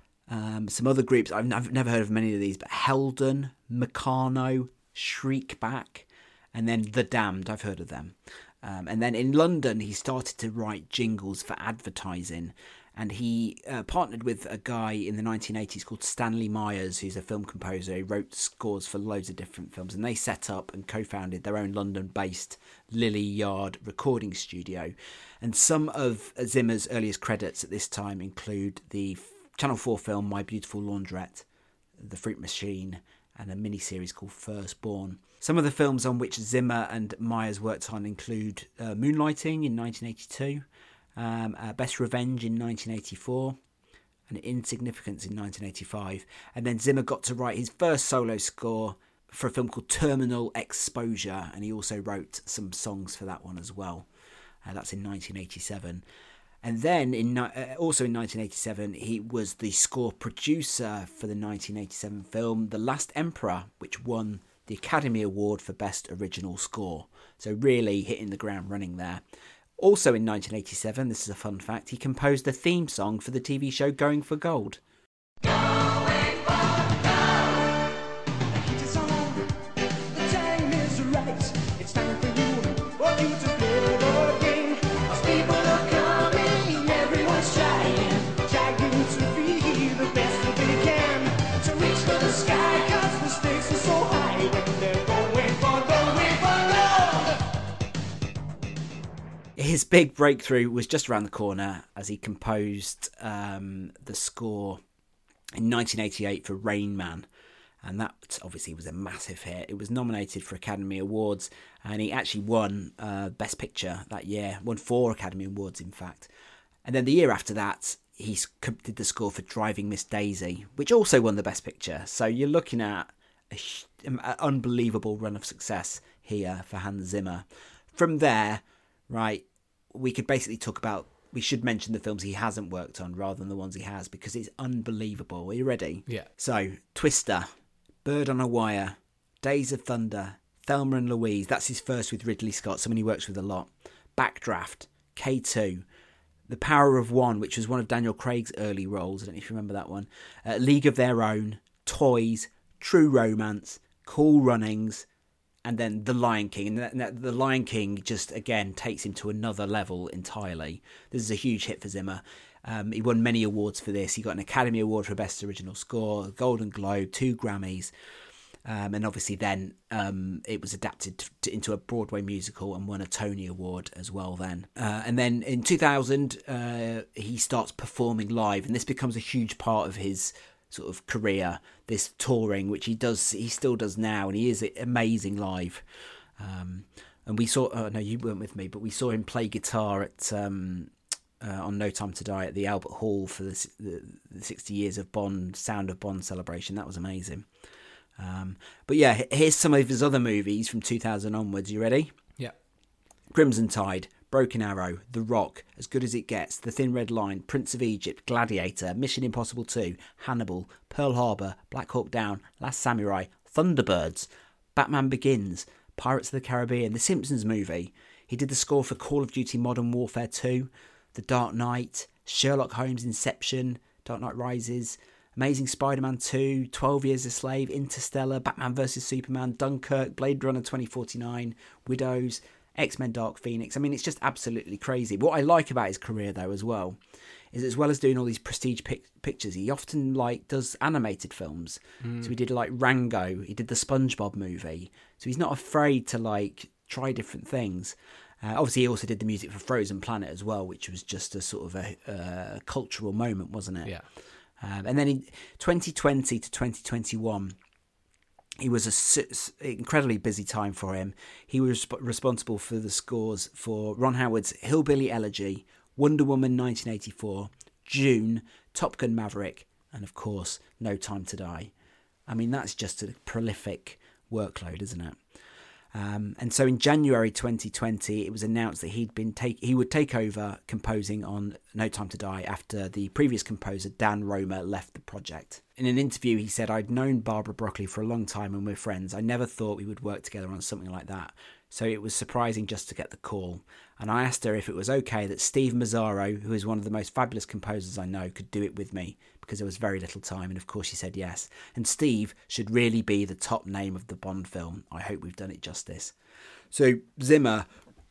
um, some other groups, I've, I've never heard of many of these, but Heldon, Meccano, Shriekback, and then The Damned, I've heard of them. Um, and then in London, he started to write jingles for advertising, and he uh, partnered with a guy in the nineteen eighties called Stanley Myers, who's a film composer. He wrote scores for loads of different films, and they set up and co-founded their own London-based Lily Yard recording studio. And some of Zimmer's earliest credits at this time include the Channel four film My Beautiful Laundrette, The Fruit Machine, and a mini-series called Firstborn. Some of the films on which Zimmer and Myers worked on include uh, Moonlighting in nineteen eighty-two, um, uh, Best Revenge in nineteen eighty-four, and Insignificance in nineteen eighty-five. And then Zimmer got to write his first solo score for a film called Terminal Exposure, and he also wrote some songs for that one as well. Uh, that's in nineteen eighty-seven. And then, in uh, also in nineteen eighty-seven, he was the score producer for the nineteen eighty-seven film The Last Emperor, which won the Academy Award for Best Original Score. So really hitting the ground running there. Also in nineteen eighty-seven, this is a fun fact, he composed the theme song for the T V show Going for Gold. Going for Gold. his big breakthrough was just around the corner as he composed um, the score in nineteen eighty-eight for Rain Man. And that obviously was a massive hit. It was nominated for Academy Awards, and he actually won uh, Best Picture that year. Won four Academy Awards, in fact. And then the year after that, he did the score for Driving Miss Daisy, which also won the Best Picture. So you're looking at an unbelievable run of success here for Hans Zimmer. From there, right, we could basically talk about, we should mention the films he hasn't worked on rather than the ones he has, because it's unbelievable. Are you ready? Yeah. So, Twister, Bird on a Wire, Days of Thunder, Thelma and Louise. That's his first with Ridley Scott, someone he works with a lot. Backdraft, K two, The Power of One, which was one of Daniel Craig's early roles. I don't know if you remember that one. Uh, League of Their Own, Toys, True Romance, Cool Runnings, and then The Lion King. And that, The Lion King just, again, takes him to another level entirely. This is a huge hit for Zimmer. Um, he won many awards for this. He got an Academy Award for Best Original Score, a Golden Globe, two Grammys. Um, and obviously then um, it was adapted to, to, into a Broadway musical and won a Tony Award as well then. Uh, and then in two thousand, uh, he starts performing live, and this becomes a huge part of his sort of career, this touring, which he does, he still does now, and he is amazing live. Um, and we saw, oh no, you weren't with me, but we saw him play guitar at... Um, Uh, on No Time to Die at the Albert Hall for the, the, the sixty years of Bond, Sound of Bond celebration. That was amazing. Um, but yeah, here's some of his other movies from two thousand onwards. You ready? Yeah. Crimson Tide, Broken Arrow, The Rock, As Good As It Gets, The Thin Red Line, Prince of Egypt, Gladiator, Mission Impossible two, Hannibal, Pearl Harbor, Black Hawk Down, Last Samurai, Thunderbirds, Batman Begins, Pirates of the Caribbean, The Simpsons movie. He did the score for Call of Duty Modern Warfare two, The Dark Knight, Sherlock Holmes, Inception, Dark Knight Rises, Amazing Spider-Man two, twelve Years a Slave, Interstellar, Batman versus Superman, Dunkirk, Blade Runner twenty forty-nine, Widows, X-Men Dark Phoenix. I mean, it's just absolutely crazy. What I like about his career, though, as well, is as well as doing all these prestige pic- pictures, he often like does animated films. Mm. So he did like Rango, he did the SpongeBob movie. So he's not afraid to like try different things. Uh, obviously, he also did the music for Frozen Planet as well, which was just a sort of a, a cultural moment, wasn't it? Yeah. Um, and then in twenty twenty to twenty twenty-one, he was an incredibly busy time for him. He was resp- responsible for the scores for Ron Howard's Hillbilly Elegy, Wonder Woman nineteen eighty-four, June, Top Gun Maverick, and of course, No Time to Die. I mean, that's just a prolific workload, isn't it? Um, and so in January twenty twenty, it was announced that he'd been take he would take over composing on No Time to Die after the previous composer Dan Romer left the project. In an interview, he said, "I'd known Barbara Broccoli for a long time and we're friends. I never thought we would work together on something like that. So it was surprising just to get the call. And I asked her if it was okay that Steve Mazzaro, who is one of the most fabulous composers I know, could do it with me, because there was very little time. And of course she said yes. And Steve should really be the top name of the Bond film. I hope we've done it justice." So Zimmer,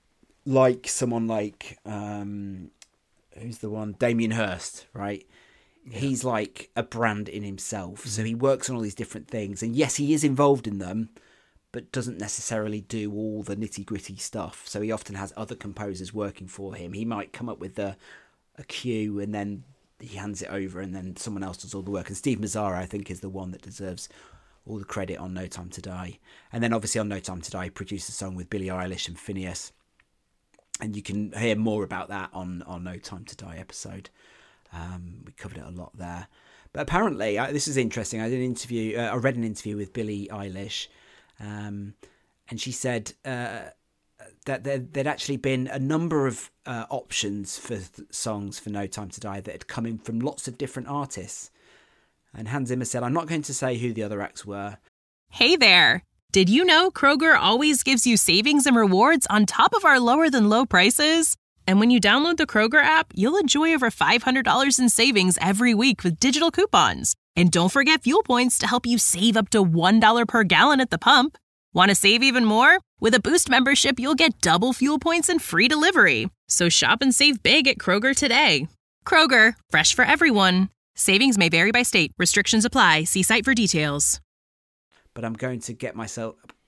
like someone like, um, who's the one? Damien Hirst, right? Yeah. He's like a brand in himself. Mm-hmm. So he works on all these different things. And yes, he is involved in them, but doesn't necessarily do all the nitty-gritty stuff. So he often has other composers working for him. He might come up with a, a cue and then he hands it over and then someone else does all the work. And Steve Mazzaro, I think, is the one that deserves all the credit on No Time to Die. And then obviously on No Time to Die, he produced a song with Billie Eilish and Phineas. And you can hear more about that on our No Time to Die episode. Um, we covered it a lot there. But apparently, uh, this is interesting. I did an interview, uh, I read an interview with Billie Eilish. Um, and she said uh, that there, there'd actually been a number of uh, options for th- songs for No Time to Die that had come in from lots of different artists. And Hans Zimmer said, "I'm not going to say who the other acts were." Hey there! Did you know Kroger always gives you savings and rewards on top of our lower than low prices? And when you download the Kroger app, you'll enjoy over five hundred dollars in savings every week with digital coupons. And don't forget fuel points to help you save up to one dollar per gallon at the pump. Want to save even more? With a Boost membership, you'll get double fuel points and free delivery. So shop and save big at Kroger today. Kroger, fresh for everyone. Savings may vary by state. Restrictions apply. See site for details. But I'm going to get myself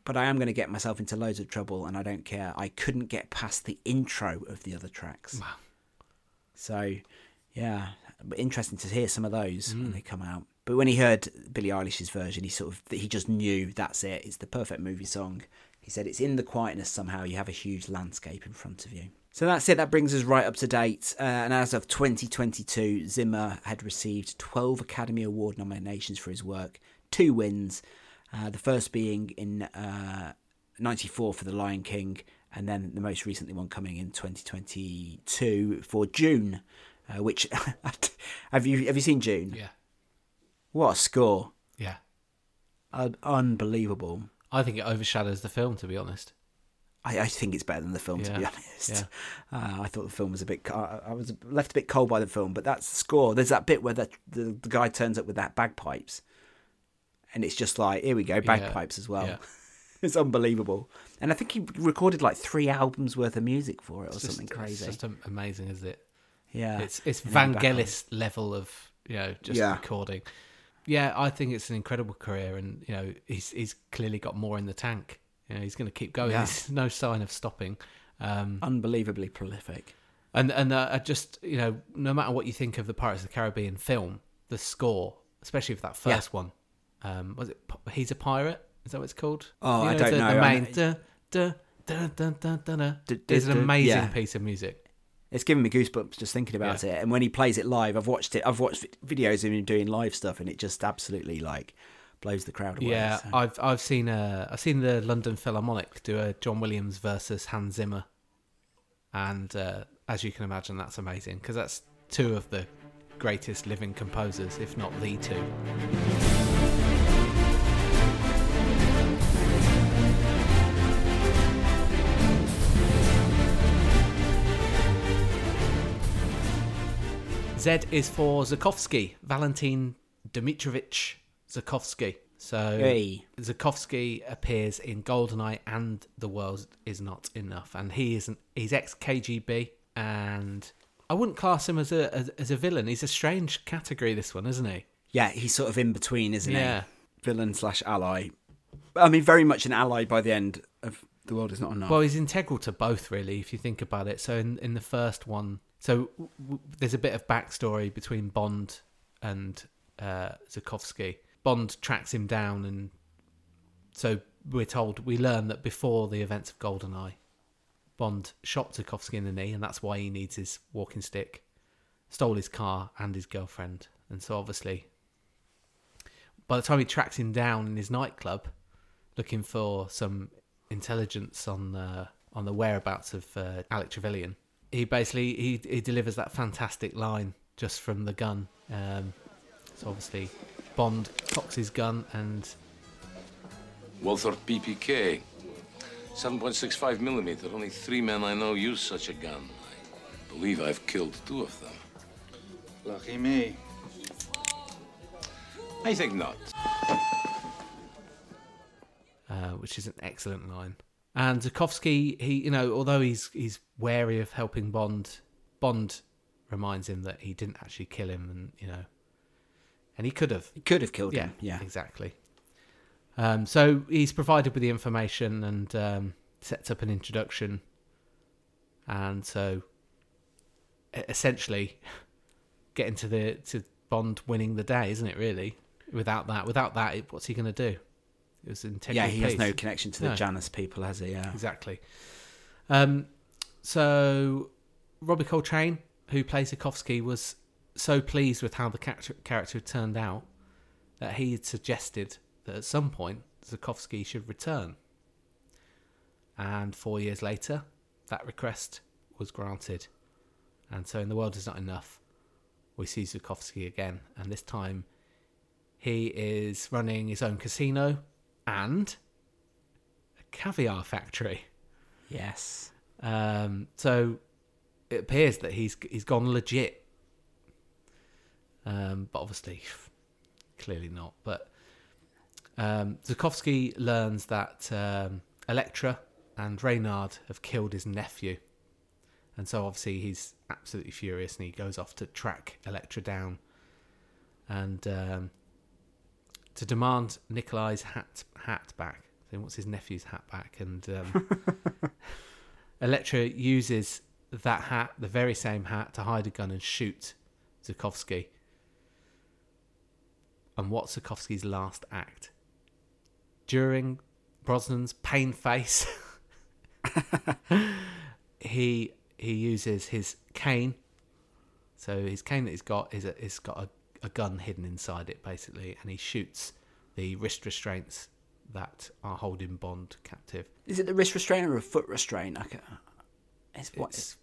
but I am going to get myself into loads of trouble, and I don't care. I couldn't get past the intro of the other tracks. Wow. So, yeah, but interesting to hear some of those Mm. when they come out. But when he heard Billie Eilish's version, he sort of he just knew that's it. It's the perfect movie song. He said it's in the quietness somehow. You have a huge landscape in front of you. So that's it. That brings us right up to date. Uh, and as of twenty twenty-two, Zimmer had received twelve Academy Award nominations for his work, two wins. Uh, the first being in uh, ninety-four for The Lion King, and then the most recently one coming in twenty twenty-two for June. Uh, which have you have you seen June? Yeah. What a score! Yeah. Uh, unbelievable. I think it overshadows the film, to be honest. I, I think it's better than the film, Yeah. to be honest. Yeah. Uh, I thought the film was a bit... I, I was left a bit cold by the film, but that's the score. There's that bit where the, the, the guy turns up with that bagpipes, and it's just like, here we go, bagpipes Yeah. as well. Yeah. It's unbelievable. And I think he recorded like three albums worth of music for it, or It's something just, crazy. It's just amazing, isn't it? Yeah. It's it's And then back on- Vangelis level of, you know, just Yeah. recording. Yeah, I think it's an incredible career, and you know, he's he's clearly got more in the tank. You know, he's going to keep going. Yeah. There's no sign of stopping. Um, Unbelievably prolific. and and uh, I just, you know, no matter what you think of the Pirates of the Caribbean film, the score, especially for that first one, um, was it? He's a Pirate. Is that what it's called? Oh, You I don't the, know. The I main. know- Da, da, da, da, da, da, da. Du- du- It's an du- amazing yeah. piece of music. It's giving me goosebumps just thinking about it. And when he plays it live, I've watched it. I've watched videos of him doing live stuff, and it just absolutely like blows the crowd away. Yeah, so. I've I've seen uh I've seen the London Philharmonic do a John Williams versus Hans Zimmer, and uh, as you can imagine, that's amazing because that's two of the greatest living composers, if not the two. Z is for Zukovsky, Valentin Dmitrovich Zukovsky. So Hey. Zukovsky appears in GoldenEye and The World Is Not Enough, and he is an, he's ex K G B, and I wouldn't class him as a as, as a villain. He's a strange category, this one, isn't he? Yeah, he's sort of in between, isn't Yeah. he? Villain slash ally. I mean, very much an ally by the end of The World Is Not Enough. Well, he's integral to both, really, if you think about it. So in, in the first one, so w- w- there's a bit of backstory between Bond and uh, Zukovsky. Bond tracks him down, and so we're told, we learn that before the events of GoldenEye, Bond shot Zukovsky in the knee, and that's why he needs his walking stick, stole his car and his girlfriend. And so obviously, by the time he tracks him down in his nightclub, looking for some intelligence on uh, on the whereabouts of uh, Alec Trevelyan, he basically he, he delivers that fantastic line just from the gun. Um, so obviously, Bond cocks his gun and Walther P P K, seven point six five millimeter. Only three men I know use such a gun. I believe I've killed two of them. Lucky me. I think not. uh, which is an excellent line. And Zukovsky, he you know, although he's he's wary of helping Bond, Bond reminds him that he didn't actually kill him, and you know, and he could have. He could have killed Yeah, him. Yeah. exactly. Um, so he's provided with the information and um, sets up an introduction, and so e- essentially getting to the to Bond winning the day, isn't it? Really, without that, without that, it, what's he going to do? It was an integral Yeah, he has piece. no connection to the No. Janus people, has he? Yeah. Exactly. Um, so Robbie Coltrane, who plays Zukovsky, was so pleased with how the character, character had turned out that he had suggested that at some point Zukovsky should return. And four years later, that request was granted. And so in The World Is Not Enough, we see Zukovsky again. And this time he is running his own casino and a caviar factory. Yes. Um, so it appears that he's he's gone legit. Um, but obviously, clearly not. But um, Zukovsky learns that um, Electra and Reynard have killed his nephew. And so obviously he's absolutely furious, and he goes off to track Electra down and um, to demand Nikolai's hat hat back. he wants his nephew's hat back, and um, Elektra uses that hat, the very same hat, to hide a gun and shoot Zukovsky. And what's Zukovsky's last act? During Brosnan's pain face, he he uses his cane. So his cane that he's got is a, it's got a, a gun hidden inside it, basically, and he shoots the wrist restraints that are holding Bond captive. Is it the wrist restraint or a foot restraint? I can, it's what. It's,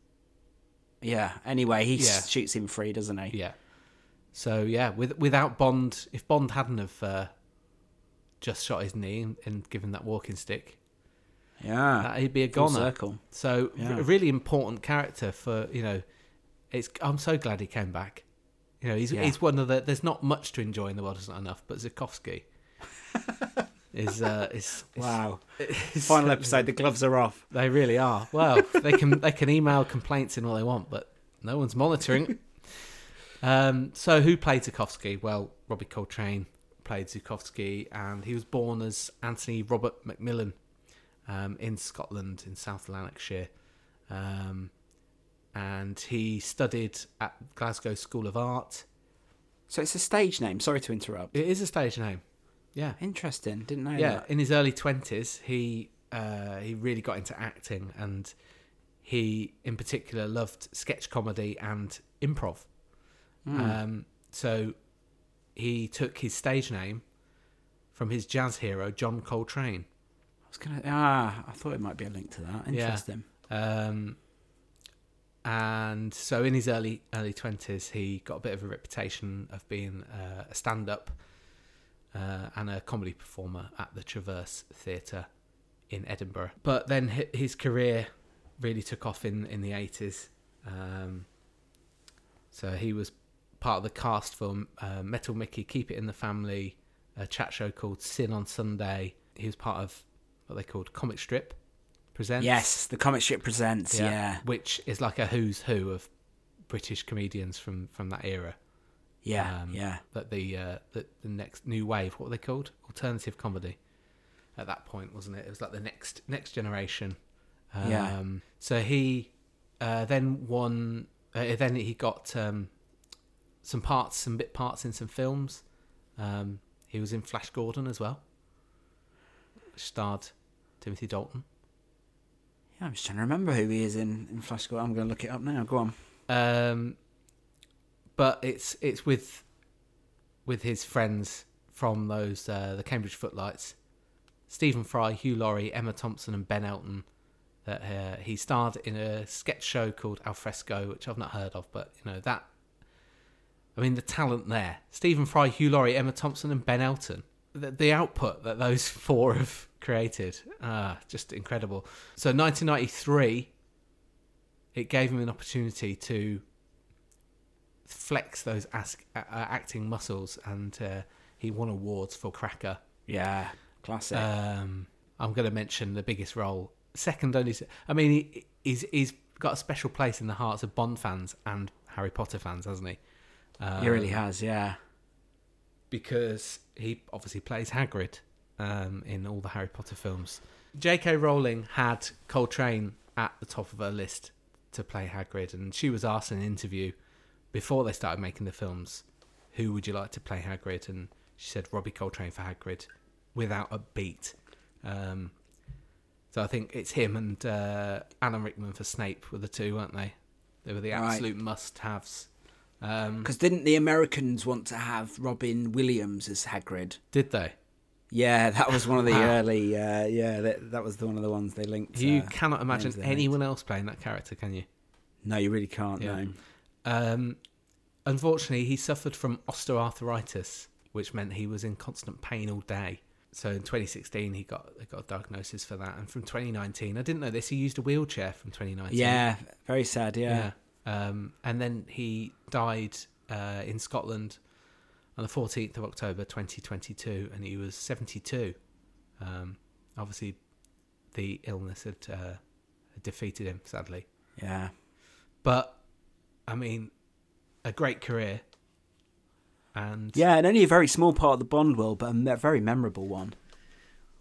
yeah. Anyway, he Yeah. shoots him free, doesn't he? yeah. So yeah, with without Bond, if Bond hadn't have uh, just shot his knee and, and given that walking stick, Yeah. that he'd be a Full goner. circle. So Yeah. a really important character for, you know, it's. I'm so glad he came back. You know, he's Yeah. he's one of the. There's not much to enjoy in the world. It's not enough, but Zukovsky is uh is, is Wow. is- Final episode. The gloves are off. They really are. Well, they can they can email complaints in all they want, but no one's monitoring. um. So who played Zukovsky? Well, Robbie Coltrane played Zukovsky, and he was born as Anthony Robert Macmillan um, in Scotland, in South Lanarkshire. Um, and he studied at Glasgow School of Art. So it's a stage name. Sorry to interrupt. It is a stage name. Yeah. Interesting. Didn't know Yeah, that. in his early twenties, he uh, he really got into acting, and he, in particular, loved sketch comedy and improv. Um, so he took his stage name from his jazz hero, John Coltrane. I was gonna. Ah, I thought it might be a link to that. Interesting. Um, and so in his early early twenties, he got a bit of a reputation of being uh, a stand-up uh, and a comedy performer at the Traverse Theatre in Edinburgh. But then hi- his career really took off in, in the eighties. Um, so he was part of the cast for uh, Metal Mickey, Keep It in the Family, a chat show called Sin on Sunday. He was part of what they called Comic Strip Presents. Yes, the comic strip presents. Yeah. Which is like a who's who of British comedians from, from that era. Yeah. Um, yeah. That the, uh, the the next new wave, what were they called? Alternative comedy. At that point, wasn't it? It was like the next next generation. Um, Yeah. So he uh, then won. Uh, then he got um, some parts, some bit parts in some films. Um, he was in Flash Gordon as well. Starred Timothy Dalton. Yeah, I'm just trying to remember who he is in, in Flash Gordon. I'm going to look it up now. Go on. Um, but it's it's with with his friends from those uh, the Cambridge Footlights, Stephen Fry, Hugh Laurie, Emma Thompson, and Ben Elton. That uh, he starred in a sketch show called Alfresco, which I've not heard of, but you know that. I mean, the talent there: Stephen Fry, Hugh Laurie, Emma Thompson, and Ben Elton. The, the output that those four have created, ah, just incredible. So, nineteen ninety-three, it gave him an opportunity to flex those ask, uh, acting muscles, and uh, he won awards for Cracker. Yeah. Classic. Um, I'm going to mention the biggest role, second only. To, I mean, he, he's he's got a special place in the hearts of Bond fans and Harry Potter fans, hasn't he? Um, he really has. Yeah. Because he obviously plays Hagrid um, in all the Harry Potter films. J K Rowling had Coltrane at the top of her list to play Hagrid, and she was asked in an interview before they started making the films, who would you like to play Hagrid? And she said Robbie Coltrane for Hagrid, without a beat. Um, so I think it's him and uh, Alan Rickman for Snape were the two, weren't they? They were the Right. absolute must-haves. Um, Because didn't the Americans want to have Robin Williams as Hagrid? did they? Yeah, that was one of the Wow. early. Uh, yeah, that, that was the, one of the ones they linked. You uh, cannot imagine names they anyone else playing that character, can you? No, you really can't. Yeah. No. Um, unfortunately, he suffered from osteoarthritis, which meant he was in constant pain all day. So in twenty sixteen, he got they got a diagnosis for that. And from twenty nineteen, I didn't know this, he used a wheelchair from twenty nineteen. Yeah, very sad. Yeah. Yeah. Um, and then he died uh, in Scotland on the fourteenth of October, twenty twenty-two, and he was seventy-two. Um, obviously, the illness had, uh, had defeated him, sadly. Yeah. But, I mean, a great career. And Yeah, and only a very small part of the Bond world, but a me- very memorable one.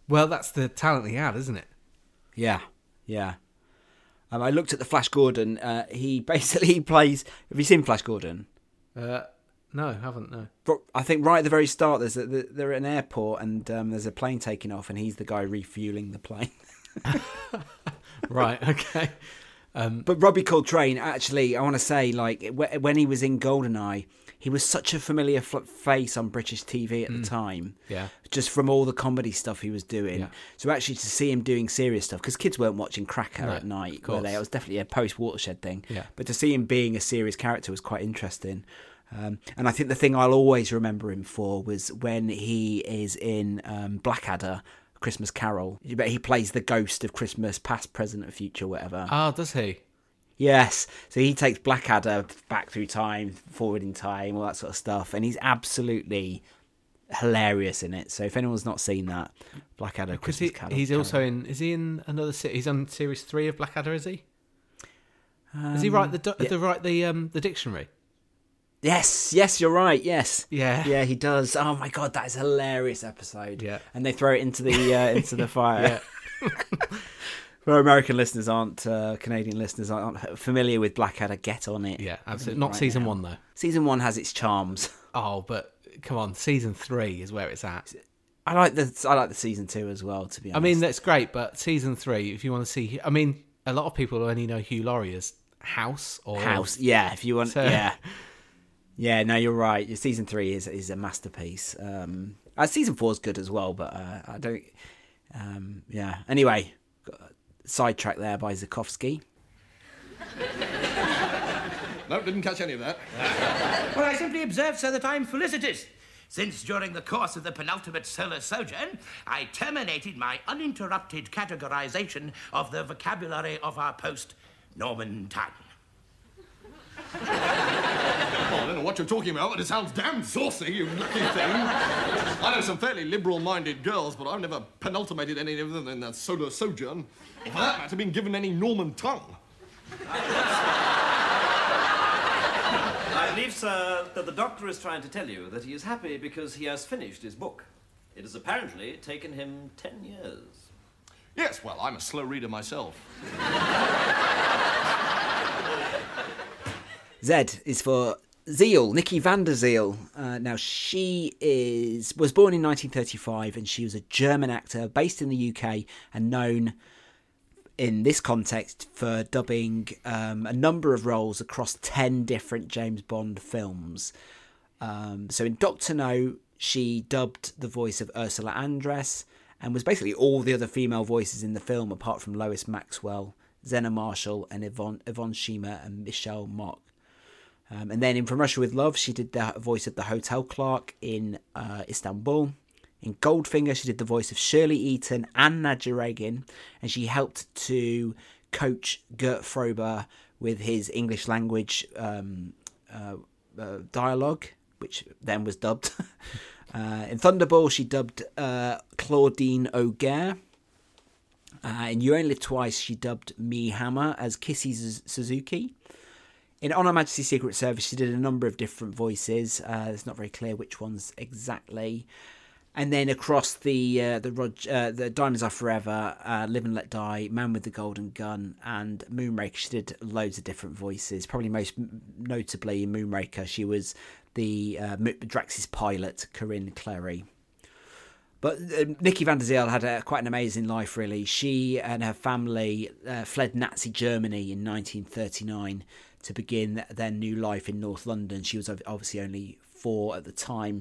Well, that's the talent he had, isn't it? Yeah, yeah. Um, I looked at the Flash Gordon. Uh, he basically plays. Have you seen Flash Gordon? Uh, no, haven't. No. I think right at the very start, there's a, they're at an airport and um, there's a plane taking off, and he's the guy refueling the plane. Right. Okay. Um, but Robbie Coltrane, actually, I want to say, like when he was in GoldenEye, he was such a familiar face on British T V at mm, the time. Yeah. Just from all the comedy stuff he was doing. Yeah. So actually to see him doing serious stuff, because kids weren't watching Cracker no, at night, were they? It was definitely a post-Watershed thing. Yeah. But to see him being a serious character was quite interesting. Um, and I think the thing I'll always remember him for was when he is in um, Blackadder, Christmas Carol. He plays the ghost of Christmas, past, present, and future, whatever. Oh, does he? Yes, so he takes Blackadder back through time, forward in time, all that sort of stuff, and he's absolutely hilarious in it. So if anyone's not seen that, Blackadder, Christmas he, Carol. He's Carol. also in. Is he in another? He's on series three of Blackadder. Is he? Um, Does he write the yeah. the write the um the dictionary? Yes, yes, you're right. Yes, yeah, yeah, he does. Oh my god, that is a hilarious episode. Yeah, and they throw it into the uh, into the fire. Yeah. For American listeners aren't, uh, Canadian listeners aren't familiar with Blackadder, get on it. Yeah, absolutely. Not right season now. one, though. Season one has its charms. Oh, but come on, season three is where it's at. I like the I like the season two as well, to be honest. I mean, that's great, but season three, if you want to see... I mean, a lot of people only know Hugh Laurie as House or... House, yeah, if you want... So... Yeah, yeah. No, you're right. Season three is is a masterpiece. Um, uh, season four is good as well, but uh, I don't... Um, yeah, anyway... Sidetrack there by Zukovsky. No, didn't catch any of that. Well, I simply observe, sir, that I'm felicitous, since during the course of the penultimate solar sojourn, I terminated my uninterrupted categorization of the vocabulary of our post-Norman tongue. Oh, I don't know what you're talking about, but it sounds damn saucy, you lucky thing. I know some fairly liberal-minded girls, but I've never penultimated any of them in that solar sojourn. Or for that matter, been given any Norman tongue. I believe, sir, that the doctor is trying to tell you that he is happy because he has finished his book. It has apparently taken him ten years. Yes, well, I'm a slow reader myself. Z is for Zeal, Nikki van der Zyl. Uh, now, she is was born in nineteen thirty-five, and she was a German actor based in the U K and known in this context for dubbing um, a number of roles across ten different James Bond films. Um, so in Doctor No, she dubbed the voice of Ursula Andress and was basically all the other female voices in the film apart from Lois Maxwell, Zena Marshall, and Yvonne, Yvonne Schiemer and Michelle Mock. Um, and then in From Russia with Love, she did the voice of the hotel clerk in uh, Istanbul. In Goldfinger, she did the voice of Shirley Eaton and Nadja Regin, and she helped to coach Gert Frober with his English language um, uh, uh, dialogue, which then was dubbed. uh, in Thunderball, she dubbed uh, Claudine Auger. Uh, in You Only Live Twice, she dubbed Mie Hammer as Kissy Suzuki. In On Her Majesty's Secret Service, she did a number of different voices. Uh, it's not very clear which ones exactly. And then across the uh, the Rog- uh, the Diamonds Are Forever, uh, Live and Let Die, Man with the Golden Gun, and Moonraker, she did loads of different voices. Probably most notably in Moonraker, she was the uh, Drax's pilot, Corinne Clary. But uh, Nikki van der Zyl had a, quite an amazing life, really. She and her family uh, fled Nazi Germany in nineteen thirty-nine to begin their new life in North London. She was obviously only four at the time.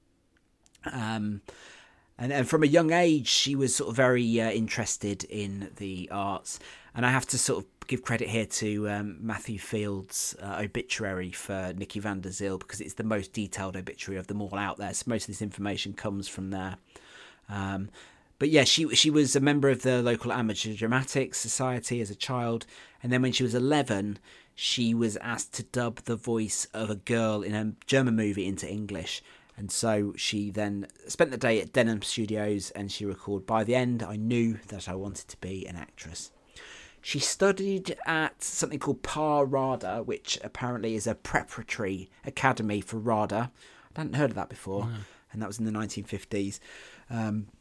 Um, and, and from a young age, she was sort of very uh, interested in the arts. And I have to sort of give credit here to um, Matthew Field's uh, obituary for Nikki van der Zyl, because it's the most detailed obituary of them all out there. So most of this information comes from there. Um, but yeah, she she was a member of the local amateur dramatics society as a child. And then when she was eleven, she was asked to dub the voice of a girl in a German movie into English. And so she then spent the day at Denham Studios and she recorded, "By the end, I knew that I wanted to be an actress." She studied at something called Par RADA, which apparently is a preparatory academy for RADA. I hadn't heard of that before. Wow. And that was in the nineteen fifties. Um,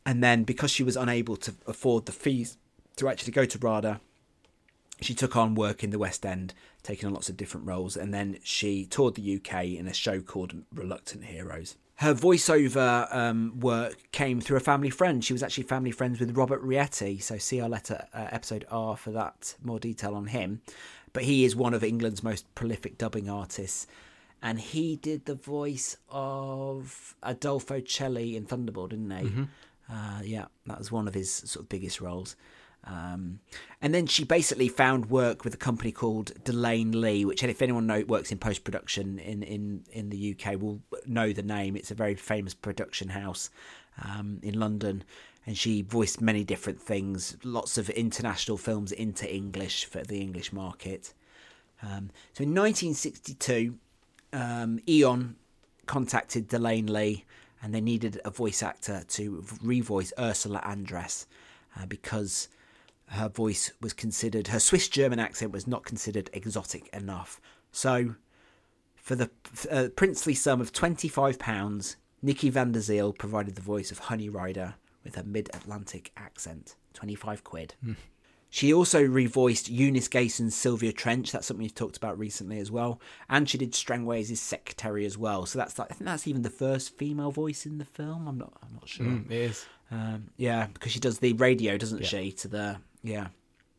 And then because she was unable to afford the fees to actually go to RADA, she took on work in the West End, taking on lots of different roles. And then she toured the U K in a show called Reluctant Heroes. Her voiceover um, work came through a family friend. She was actually family friends with Robert Rietti. So see our letter, uh, episode R for that, more detail on him. But he is one of England's most prolific dubbing artists. And he did the voice of Adolfo Celli in Thunderball, didn't he? Mm-hmm. Uh, yeah, that was one of his sort of biggest roles. Um, and then she basically found work with a company called Delane Lee, which, if anyone knows works in post-production in, in, in the U K, will know the name. It's a very famous production house um, in London. And she voiced many different things, lots of international films into English for the English market. Um, so in nineteen sixty-two, um, Eon contacted Delane Lee, and they needed a voice actor to revoice Ursula Andress uh, because her voice was considered, her Swiss German accent was not considered exotic enough. So for the uh, princely sum of twenty-five pounds, Nikki van der Zyl provided the voice of Honey Rider with her mid-Atlantic accent. twenty-five quid. Mm. She also revoiced Eunice Gayson's Sylvia Trench. That's something we've talked about recently as well. And she did Strangways' secretary as well. So that's like, I think that's even the first female voice in the film. I'm not I'm not sure. Mm, it is. Um, yeah, because she does the radio, doesn't yeah. she? To the yeah.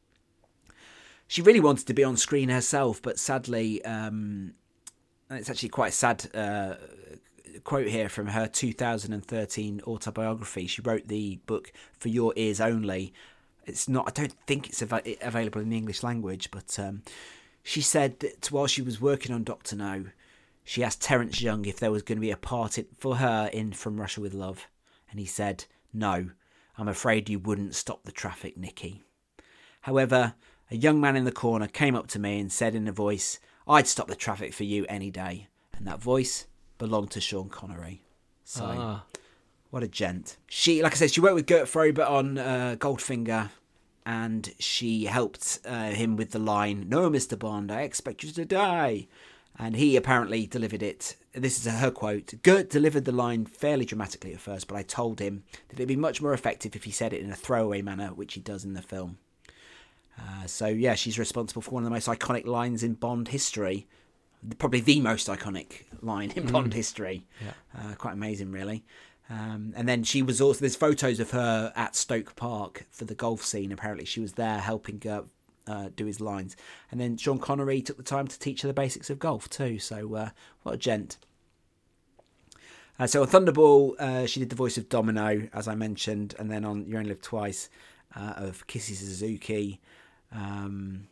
She really wanted to be on screen herself, but sadly, um, it's actually quite a sad uh, quote here from her two thousand thirteen autobiography. She wrote the book For Your Ears Only. It's not, I don't think it's av- available in the English language, but um, she said that while she was working on Doctor No, she asked Terence Young if there was going to be a part for her in From Russia with Love. And he said, "No, I'm afraid you wouldn't stop the traffic, Nikki." However, a young man in the corner came up to me and said in a voice, "I'd stop the traffic for you any day." And that voice belonged to Sean Connery. So, ah. What a gent. She, like I said, she worked with Gert Frobert on uh, Goldfinger, and she helped uh, him with the line, "No, Mister Bond, I expect you to die." And he apparently delivered it. This is her quote. "Gert delivered the line fairly dramatically at first, but I told him that it'd be much more effective if he said it in a throwaway manner, which he does in the film." Uh, so, yeah, she's responsible for one of the most iconic lines in Bond history. Probably the most iconic line in mm. Bond history. Yeah. Uh, quite amazing, really. Um, and then she was also, there's photos of her at Stoke Park for the golf scene. Apparently she was there helping Gert uh, do his lines. And then Sean Connery took the time to teach her the basics of golf too. So uh, what a gent. Uh, so on Thunderball, uh, she did the voice of Domino, as I mentioned. And then on You Only Live Twice, uh, of Kissy Suzuki. Um,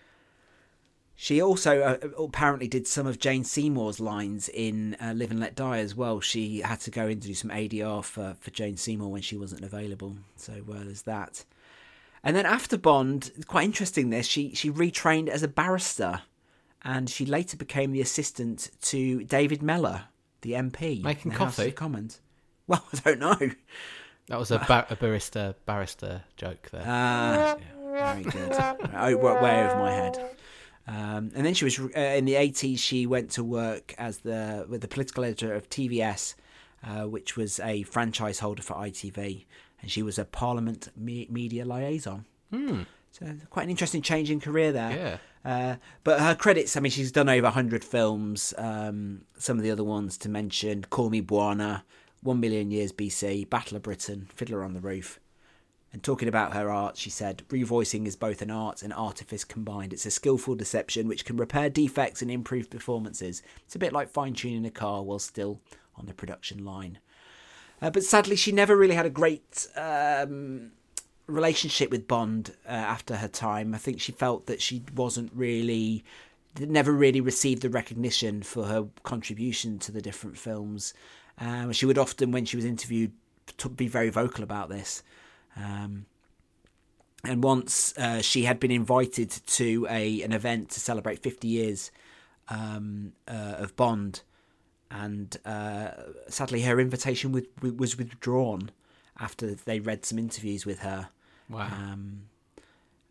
she also uh, apparently did some of Jane Seymour's lines in uh, Live and Let Die as well. She had to go in to do some A D R for, for Jane Seymour when she wasn't available. So uh, there's that. And then after Bond, quite interesting this, she, she retrained as a barrister, and she later became the assistant to David Mellor, the M P. Making coffee? Commons. Well, I don't know. That was a, bar- a barrister barrister joke there. Ah, yeah, very good. Oh, way over my head. Um, and then she was uh, in the eighties. She went to work as the with the political editor of T V S, uh, which was a franchise holder for I T V, and she was a Parliament me- media liaison. Hmm. So quite an interesting change in career there. Yeah. Uh, but her credits, I mean, she's done over a hundred films. Um, some of the other ones to mention: Call Me Buona, One Million Years B C, Battle of Britain, Fiddler on the Roof. And talking about her art, she said, "Revoicing is both an art and artifice combined. It's a skillful deception which can repair defects and improve performances. It's a bit like fine-tuning a car while still on the production line." Uh, but sadly, she never really had a great um, relationship with Bond uh, after her time. I think she felt that she wasn't really, never really received the recognition for her contribution to the different films. Um, she would often, when she was interviewed, be very vocal about this. Um, and once uh, she had been invited to a an event to celebrate fifty years um, uh, of Bond, and uh, sadly her invitation with, was withdrawn after they read some interviews with her. Wow. Um,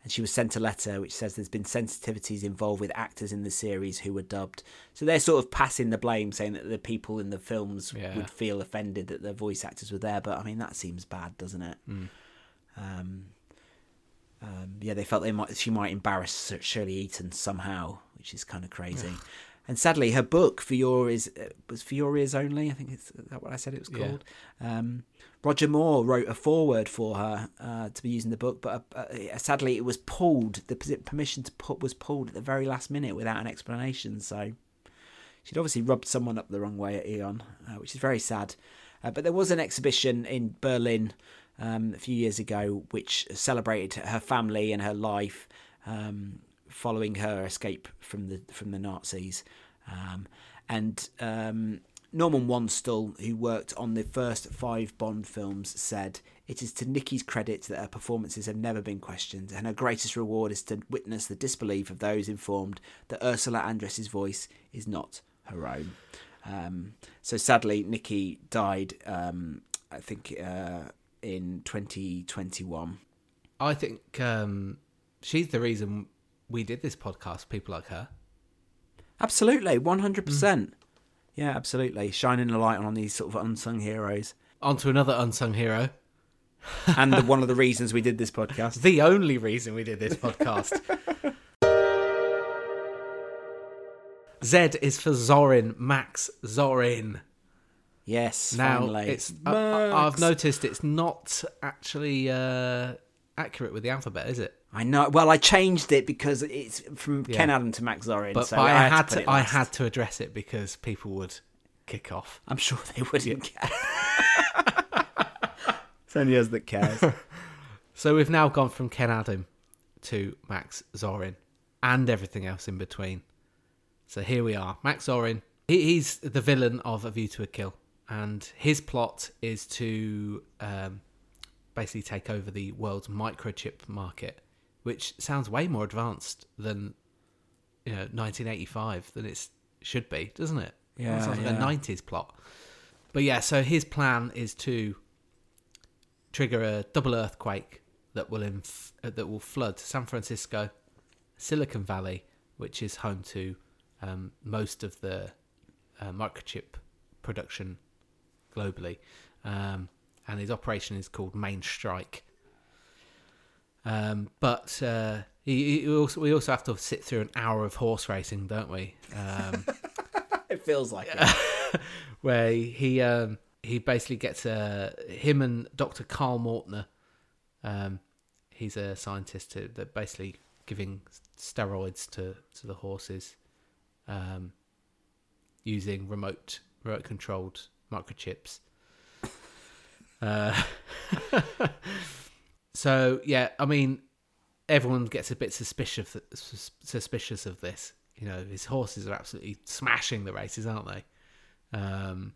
and she was sent a letter which says there's been sensitivities involved with actors in the series who were dubbed. So they're sort of passing the blame, saying that the people in the films Yeah. would feel offended that the voice actors were there. But I mean, that seems bad, doesn't it? Mm. Um, um, yeah, they felt they might she might embarrass Shirley Eaton somehow, which is kind of crazy. And sadly, her book For Your Ears uh, was For Your Ears Only. I think it's is that what I said it was called. Yeah. Um, Roger Moore wrote a foreword for her uh, to be used in the book, but uh, uh, sadly, it was pulled. The permission to put was pulled at the very last minute without an explanation. So she'd obviously rubbed someone up the wrong way at Eon, uh, which is very sad. Uh, but there was an exhibition in Berlin um, a few years ago which celebrated her family and her life um, following her escape from the from the Nazis. Um, and um, Norman Wanstall, who worked on the first five Bond films, said, "It is to Nikki's credit that her performances have never been questioned, and her greatest reward is to witness the disbelief of those informed that Ursula Andress's voice is not her own." Um, so sadly, Nikki died, um, I think, uh, in twenty twenty-one. I think um, she's the reason we did this podcast, people like her. Absolutely, one hundred percent. Mm. Yeah, absolutely. Shining a light on these sort of unsung heroes. On to another unsung hero. And the, one of the reasons we did this podcast. The only reason we did this podcast. Z is for Zorin, Max Zorin. Yes, now, finally. It's, I, I've noticed it's not actually uh, accurate with the alphabet, is it? I know. Well, I changed it because it's from yeah. Ken Adam to Max Zorin. But, so but I, I had, had to, to I had to address it because people would kick off. I'm sure they wouldn't care. It's only us that cares. So we've now gone from Ken Adam to Max Zorin and everything else in between. So here we are. Max Zorin, he, he's the villain of A View to a Kill. And his plot is to um, basically take over the world's microchip market, which sounds way more advanced than, you know, nineteen eighty-five than it should be, doesn't it? Yeah, it sounds like yeah. a nineties plot. But yeah, so his plan is to trigger a double earthquake that will inf- uh, that will flood San Francisco, Silicon Valley, which is home to um, most of the uh, microchip production globally, um, and his operation is called Main Strike. Um, but uh, he, he also, we also have to sit through an hour of horse racing, don't we? Um, it feels like it. Where he um, he basically gets uh, him and Doctor Carl Mortner. Um, he's a scientist who, that basically giving steroids to, to the horses, um, using remote remote controlled microchips. Uh, so yeah, I mean, everyone gets a bit suspicious suspicious of this. You know, his horses are absolutely smashing the races, aren't they? Um,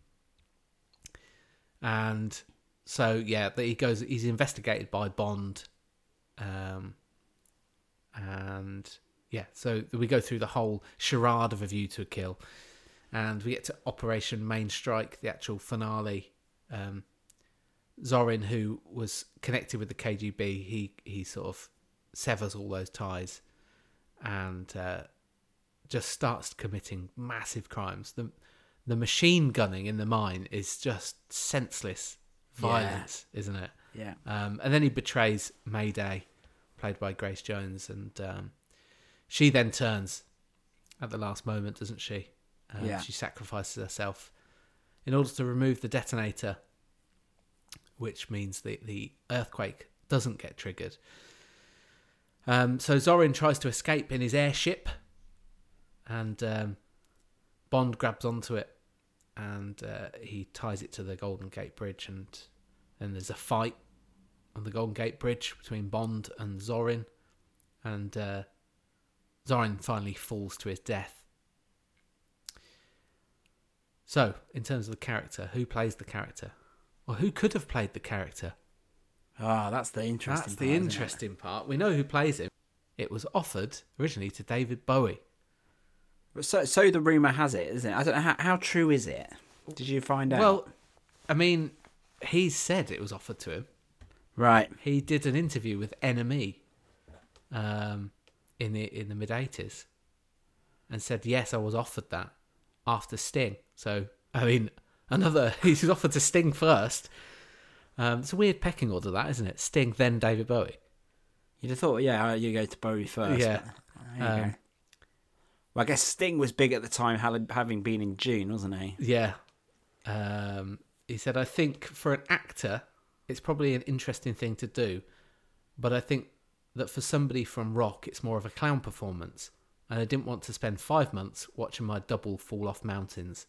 and so yeah, he goes. He's investigated by Bond, um, and yeah, so we go through the whole charade of A View to a Kill. And we get to Operation Main Strike, the actual finale. Um, Zorin, who was connected with the K G B, he he sort of severs all those ties and uh, just starts committing massive crimes. The the machine gunning in the mine is just senseless violence, yeah. isn't it? Yeah. Um, and then he betrays Mayday, played by Grace Jones, and um, she then turns at the last moment, doesn't she? Uh, yeah. She sacrifices herself in order to remove the detonator, which means the, the earthquake doesn't get triggered. Um, so Zorin tries to escape in his airship, and um, Bond grabs onto it, and uh, he ties it to the Golden Gate Bridge, and then there's a fight on the Golden Gate Bridge between Bond and Zorin, and uh, Zorin finally falls to his death. So, in terms of the character, who plays the character? Or who could have played the character? Ah, oh, that's the interesting That's part. the interesting part. We know who plays him. It was offered originally to David Bowie. So, so the rumour has it, isn't it? I don't know, how, how true is it? Did you find out? Well, I mean, he said it was offered to him. Right. He did an interview with N M E, um, in the in the mid eighties, and said yes, I was offered that after Sting. So I mean, another he was offered to Sting first. Um, it's a weird pecking order, that, isn't it? Sting, then David Bowie. You'd have thought, yeah, you go to Bowie first. Yeah. There you Um, go. Well, I guess Sting was big at the time, having been in June, wasn't he? Yeah. Um, he said, I think for an actor, it's probably an interesting thing to do, but I think that for somebody from rock, it's more of a clown performance, and I didn't want to spend five months watching my double fall off mountains.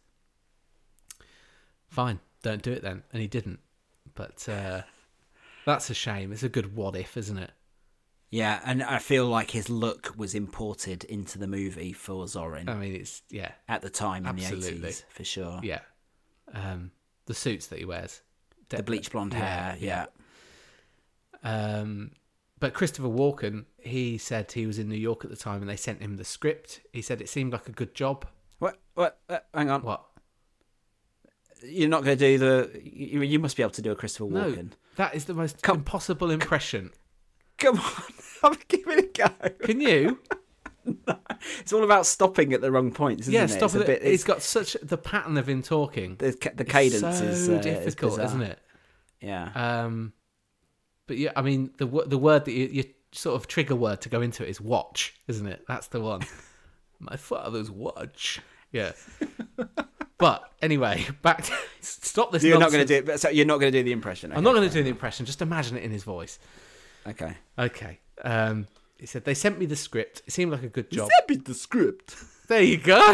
Fine, don't do it then. And he didn't. But uh, that's a shame. It's a good what if, isn't it? Yeah, and I feel like his look was imported into the movie for Zorin. I mean, it's, yeah. At the time in Absolutely. the eighties, for sure. Yeah. Um, the suits that he wears. The bleach blonde hair, yeah. yeah. Um, but Christopher Walken, he said he was in New York at the time and they sent him the script. He said it seemed like a good job. What? What? Uh, hang on. What? You're not going to do the... You, you must be able to do a Christopher Walken. No, that is the most Come, impossible impression. Come on, I'm giving it a go. Can you? No. It's all about stopping at the wrong points, isn't yeah, it? stop it's at a bit, it. It's got such... The pattern of him talking. The, the cadence so is so uh, difficult, is isn't it? Yeah. Um, but yeah, I mean, the the word that you, you sort of trigger word to go into it is watch, isn't it? That's the one. My father's watch. Yeah. But anyway, back to stop this. You're nonsense. not going to do it. So you're not going to do the impression. Okay. I'm not going to do the impression. Just imagine it in his voice. Okay. Okay. Um, he said they sent me the script. It seemed like a good job. Sent me the script. There you go.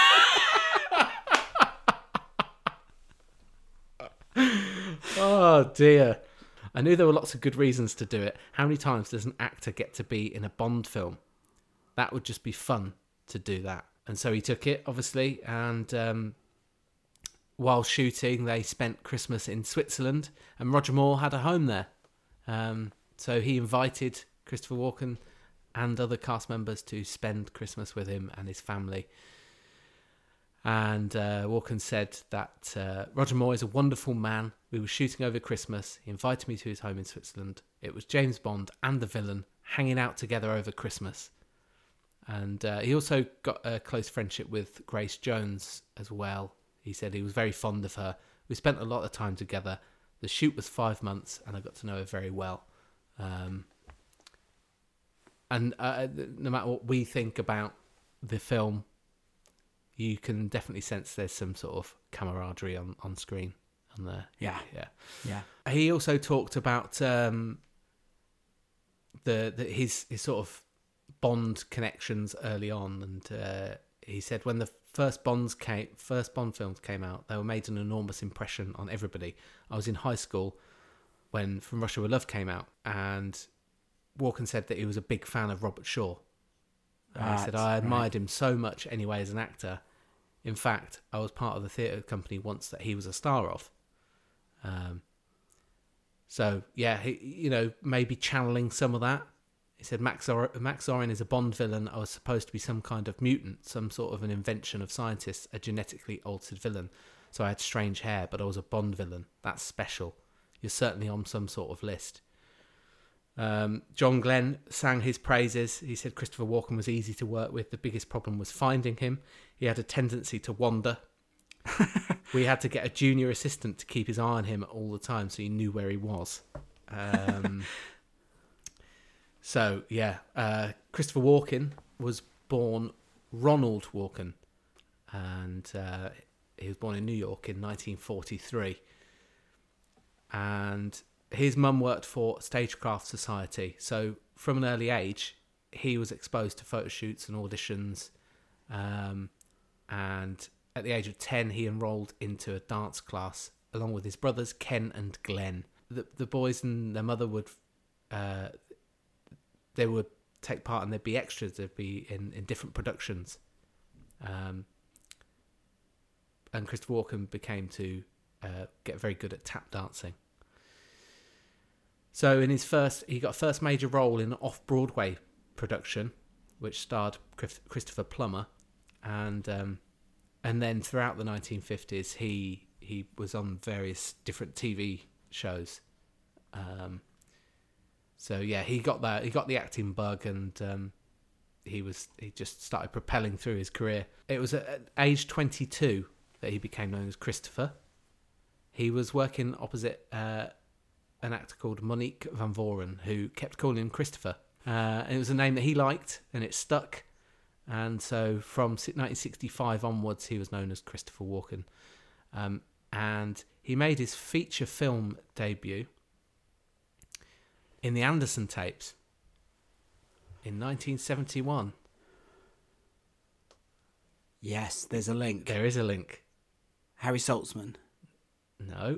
Oh dear. I knew there were lots of good reasons to do it. How many times does an actor get to be in a Bond film? That would just be fun to do that. And so he took it, obviously, and um, while shooting, they spent Christmas in Switzerland, and Roger Moore had a home there. Um, so he invited Christopher Walken and other cast members to spend Christmas with him and his family. And uh, Walken said that uh, Roger Moore is a wonderful man. We were shooting over Christmas. He invited me to his home in Switzerland. It was James Bond and the villain hanging out together over Christmas. And uh, he also got a close friendship with Grace Jones as well. He said he was very fond of her. We spent a lot of time together. The shoot was five months and I got to know her very well. Um, and uh, no matter what we think about the film, you can definitely sense there's some sort of camaraderie on, on screen. On there. Yeah. Yeah. Yeah. He also talked about um, the, the his his sort of Bond connections early on, and uh, he said when the first Bonds came, first Bond films came out, they were made an enormous impression on everybody. I was in high school when From Russia with Love came out, and Walken said that he was a big fan of Robert Shaw. And he said I admired right. him so much anyway as an actor. In fact, I was part of the theatre company once that he was a star of. Um, so yeah, he, you know, maybe channeling some of that. He said Max, Zor- Max Zorin is a Bond villain. I was supposed to be some kind of mutant, some sort of an invention of scientists, a genetically altered villain. So I had strange hair, but I was a Bond villain. That's special. You're certainly on some sort of list. Um, John Glenn sang his praises. He said Christopher Walken was easy to work with. The biggest problem was finding him. He had a tendency to wander. We had to get a junior assistant to keep his eye on him all the time so he knew where he was. Um, so, yeah. Uh, Christopher Walken was born Ronald Walken. And uh, he was born in New York in nineteen forty-three. And his mum worked for Stagecraft Society. So from an early age, he was exposed to photo shoots and auditions. Um, and at the age of ten, he enrolled into a dance class along with his brothers, Ken and Glenn. The, the boys and their mother would... Uh, they would take part and they'd be extras. They'd be in, in different productions. Um, and Christopher Walken became to uh, get very good at tap dancing. So in his first, he got a first major role in an off-Broadway production, which starred Christopher Plummer, and um, and then throughout the nineteen fifties, he he was on various different T V shows. Um, So yeah, he got that. He got the acting bug, and um, he was he just started propelling through his career. It was at, at age twenty-two that he became known as Christopher. He was working opposite uh, an actor called Monique Van Voren, who kept calling him Christopher. Uh, and it was a name that he liked, and it stuck. And so from nineteen sixty-five onwards, he was known as Christopher Walken. Um, and he made his feature film debut in The Anderson Tapes in nineteen seventy-one. Yes, there's a link. There is a link. Harry Saltzman. No.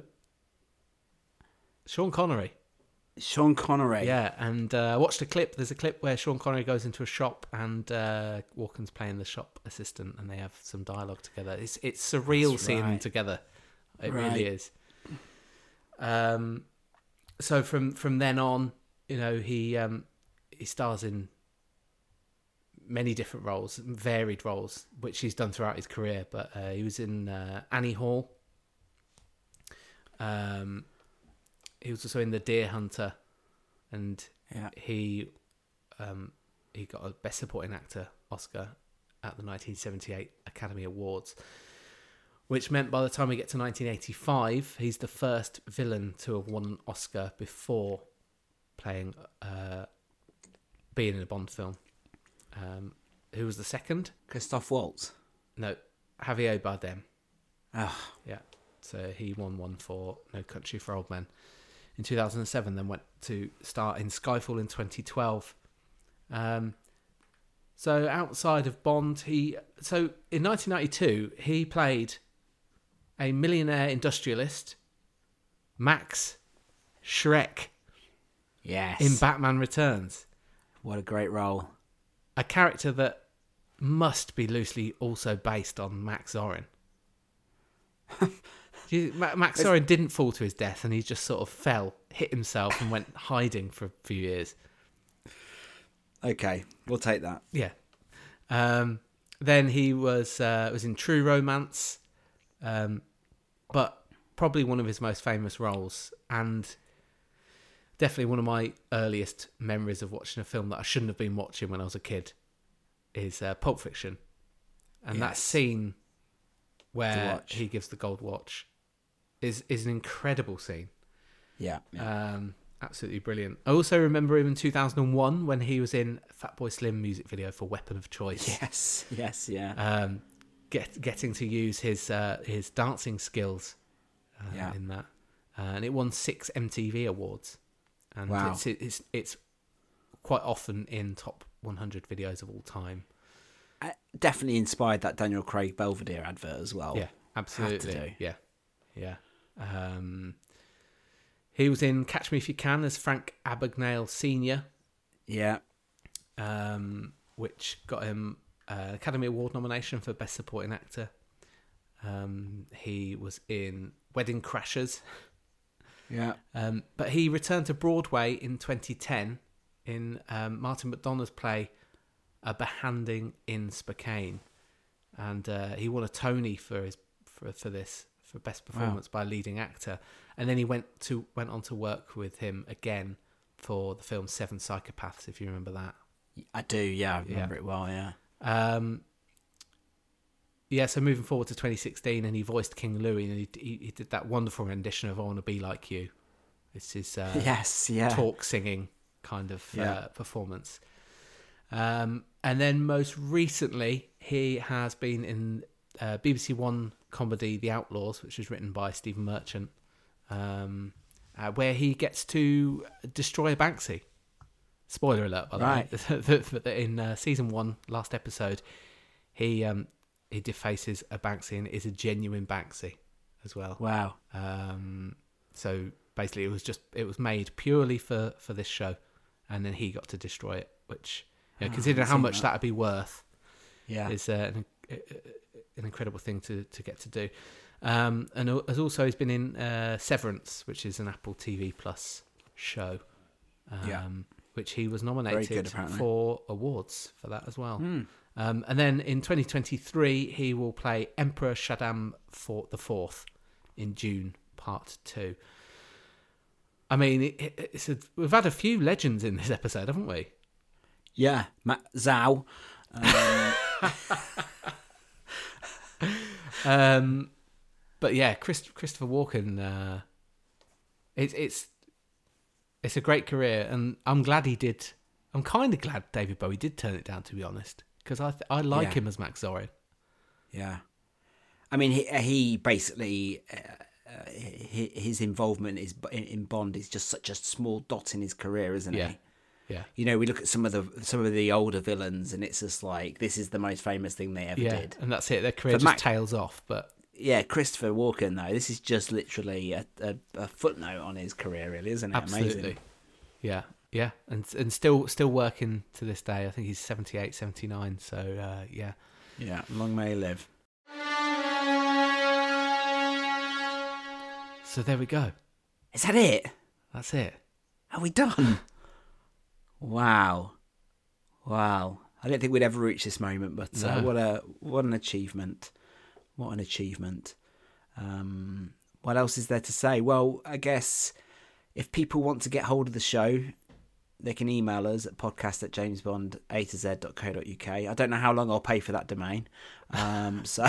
Sean Connery. Sean Connery. Yeah, and uh, I watched a clip. There's a clip where Sean Connery goes into a shop and uh, Walken's playing the shop assistant, and they have some dialogue together. It's it's surreal That's seeing right. them together. It Right. really is. Um, so from from then on, you know, he um, he stars in many different roles, varied roles, which he's done throughout his career. But uh, he was in uh, Annie Hall. Um. He was also in The Deer Hunter, and Yeah. he um, he got a Best Supporting Actor Oscar at the nineteen seventy-eight Academy Awards, which meant by the time we get to nineteen eighty-five, he's the first villain to have won an Oscar before playing uh, being in a Bond film. Um, who was the second? Christoph Waltz. No, Javier Bardem. Oh, Yeah, so he won one for No Country for Old Men in two thousand seven, then went to start in Skyfall in twenty twelve. Um, so outside of Bond, he so in nineteen ninety-two he played a millionaire industrialist, Max Schreck, yes. in Batman Returns, What a great role. a character that must be loosely also based on Max Zorin. You- Ma- Max Zorin didn't fall to his death, and he just sort of fell, hit himself, and went hiding for a few years. Okay, we'll take that. Yeah. Um, then he was uh, was in True Romance, um, but probably one of his most famous roles, and definitely one of my earliest memories of watching a film that I shouldn't have been watching when I was a kid is uh, Pulp Fiction, and that Yes. scene where watch. he gives the gold watch is is an incredible scene. Yeah. yeah. Um, absolutely brilliant. I also remember him in two thousand one when he was in Fatboy Slim music video for Weapon of Choice. yes, yes, yeah. Um, get getting to use his uh, his dancing skills uh, Yeah. in that, uh, and it won six M T V awards. And Wow. it's, it's it's quite often in top one hundred videos of all time. Uh, definitely inspired that Daniel Craig Belvedere advert as well. Yeah, absolutely. do. Yeah, yeah. Um, he was in Catch Me If You Can as Frank Abagnale Senior, Yeah. um, which got him an Academy Award nomination for Best Supporting Actor. Um, he was in Wedding Crashers. Yeah. Um, but he returned to Broadway in twenty ten in um, Martin McDonagh's play A Behanding in Spokane, and uh, he won a Tony for his for for this for best performance by leading actor. And then he went to went on to work with him again for the film Seven Psychopaths, if you remember that. I do, yeah. I remember Yeah. it well, yeah. Um, yeah, so moving forward to twenty sixteen, and he voiced King Louis, and he, he, he did that wonderful rendition of I Want to Be Like You. This is uh, yes, yeah. talk singing kind of Yeah. uh, performance. Um, and then most recently, he has been in uh, B B C One comedy The Outlaws, which was written by Stephen Merchant, um, uh, where he gets to destroy a Banksy. Spoiler alert, by the Right. way. But in uh, season one, last episode, he um, he defaces a Banksy, and it is a genuine Banksy as well. Wow. Um, so basically, it was just it was made purely for, for this show, and then he got to destroy it. Which, you know, Oh, I considering haven't how seen much that. that'd be worth, Yeah. is uh, an, an incredible thing to, to get to do. Um, and al- as also he's been in uh, Severance, which is an Apple T V Plus show. Um, Yeah. Which he was good, nominated apparently. for awards for that as well. Hmm. Um, and then in twenty twenty-three, he will play Emperor Shaddam for the Fourth in June, Part Two. I mean, it, it, it's a, we've had a few legends in this episode, haven't we? Yeah, Matt Zhao. Um... um, but yeah, Chris, Christopher Walken. Uh, it's it's it's a great career, and I'm glad he did. I'm kind of glad David Bowie did turn it down, to be honest, because I th- I like yeah. him as Max Zorin. Yeah, I mean, he he basically. Uh, Uh, his involvement is in Bond is just such a small dot in his career, isn't yeah. he? Yeah. You know, we look at some of the some of the older villains, and it's just like this is the most famous thing they ever yeah. did, and that's it. Their career For just Mac- tails off. But yeah, Christopher Walken though, this is just literally a, a, a footnote on his career, really, isn't it? Absolutely. Amazing. Yeah, yeah, and and still still working to this day. I think he's seventy-eight, seventy-nine. So uh, yeah, yeah, long may he live. So there we go. Is that it? That's it. Are we done? Wow. Wow. I didn't think we'd ever reach this moment, but uh, No. what a what an achievement. What an achievement. Um, what else is there to say? Well, I guess if people want to get hold of the show, they can email us at podcast at jamesbond a to z dot co dot uk. I don't know how long I'll pay for that domain. Um, so...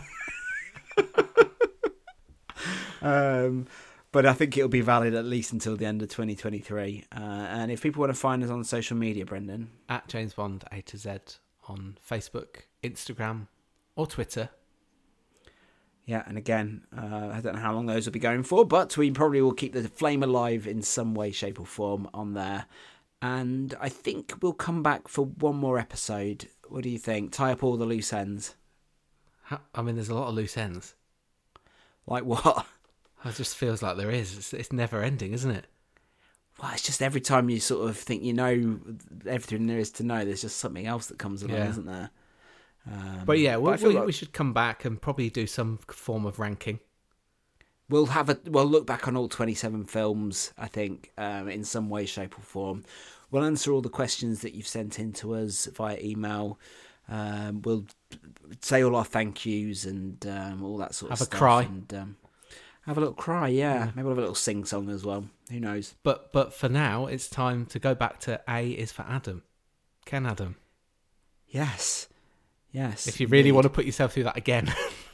Um, but I think it'll be valid at least until the end of twenty twenty-three. Uh, and if people want to find us on social media, Brendan, At James Bond A to Z on Facebook, Instagram, or Twitter. yeah. And again, uh, I don't know how long those will be going for, but we probably will keep the flame alive in some way, shape, or form on there. And I think we'll come back for one more episode. What do you think? Tie up all the loose ends. How, I mean, there's a lot of loose ends. Like what? It just feels like there is. It's, it's never ending, isn't it? Well, it's just every time you sort of think you know everything there is to know, there's just something else that comes along, Yeah. isn't there? Um, But yeah, we'll, I feel we, like we should come back and probably do some form of ranking. we'll have a we'll look back on all twenty-seven films. I think um, in some way, shape, or form. We'll answer all the questions that you've sent in to us via email. Um, we'll say all our thank yous and um, all that sort of Have a stuff. cry. And, um, have a little cry, yeah. Maybe we'll have a little sing song as well. Who knows? But but for now, it's time to go back to A is for Adam. Ken Adam. Yes, yes. If you really indeed. want to put yourself through that again.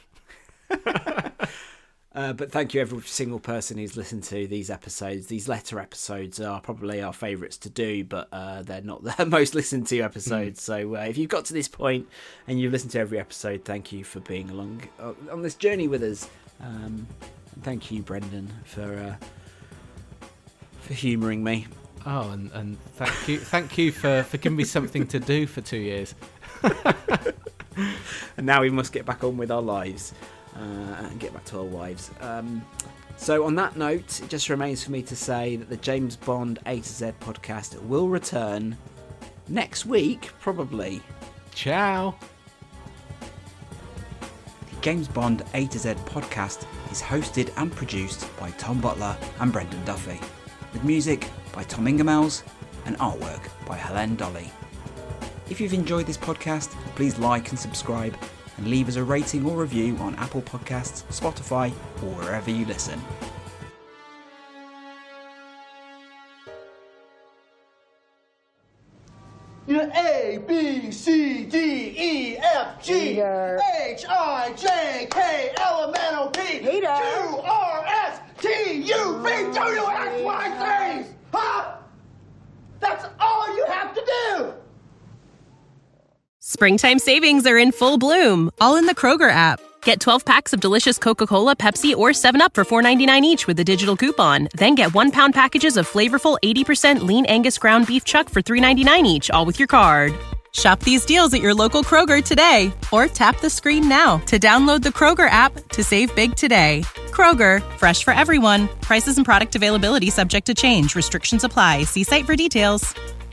Uh, but thank you every single person who's listened to these episodes. These letter episodes are probably our favourites to do, but uh, they're not the most listened to episodes. Mm. So uh, if you've got to this point and you've listened to every episode, thank you for being along uh, on this journey with us. Um, and thank you, Brendan, for uh, for humouring me. Oh, and, and thank you, thank you for, for giving me something to do for two years. And now we must get back on with our lives. Uh, and get back to our wives. Um, so on that note, it just remains for me to say that the James Bond A to Z podcast will return next week, probably. Ciao. The James Bond A to Z podcast is hosted and produced by Tom Butler and Brendan Duffy, with music by Tom Ingemels and artwork by Helen Dolly. If you've enjoyed this podcast, please like and subscribe and leave us a rating or review on Apple Podcasts, Spotify, or wherever you listen. You're A, B, C, D, E, F, G, H, I, J, K, L, M, N, O, P, Q, R, S, T, U, V, W, X, Y, Z! Huh? That's all you have to do! Springtime savings are in full bloom, all in the Kroger app. Get twelve packs of delicious Coca-Cola, Pepsi, or seven up for four ninety-nine each with a digital coupon. Then get one-pound packages of flavorful eighty percent lean Angus ground beef chuck for three ninety-nine each, all with your card. Shop these deals at your local Kroger today, or tap the screen now to download the Kroger app to save big today. Kroger, fresh for everyone. Prices and product availability subject to change. Restrictions apply. See site for details.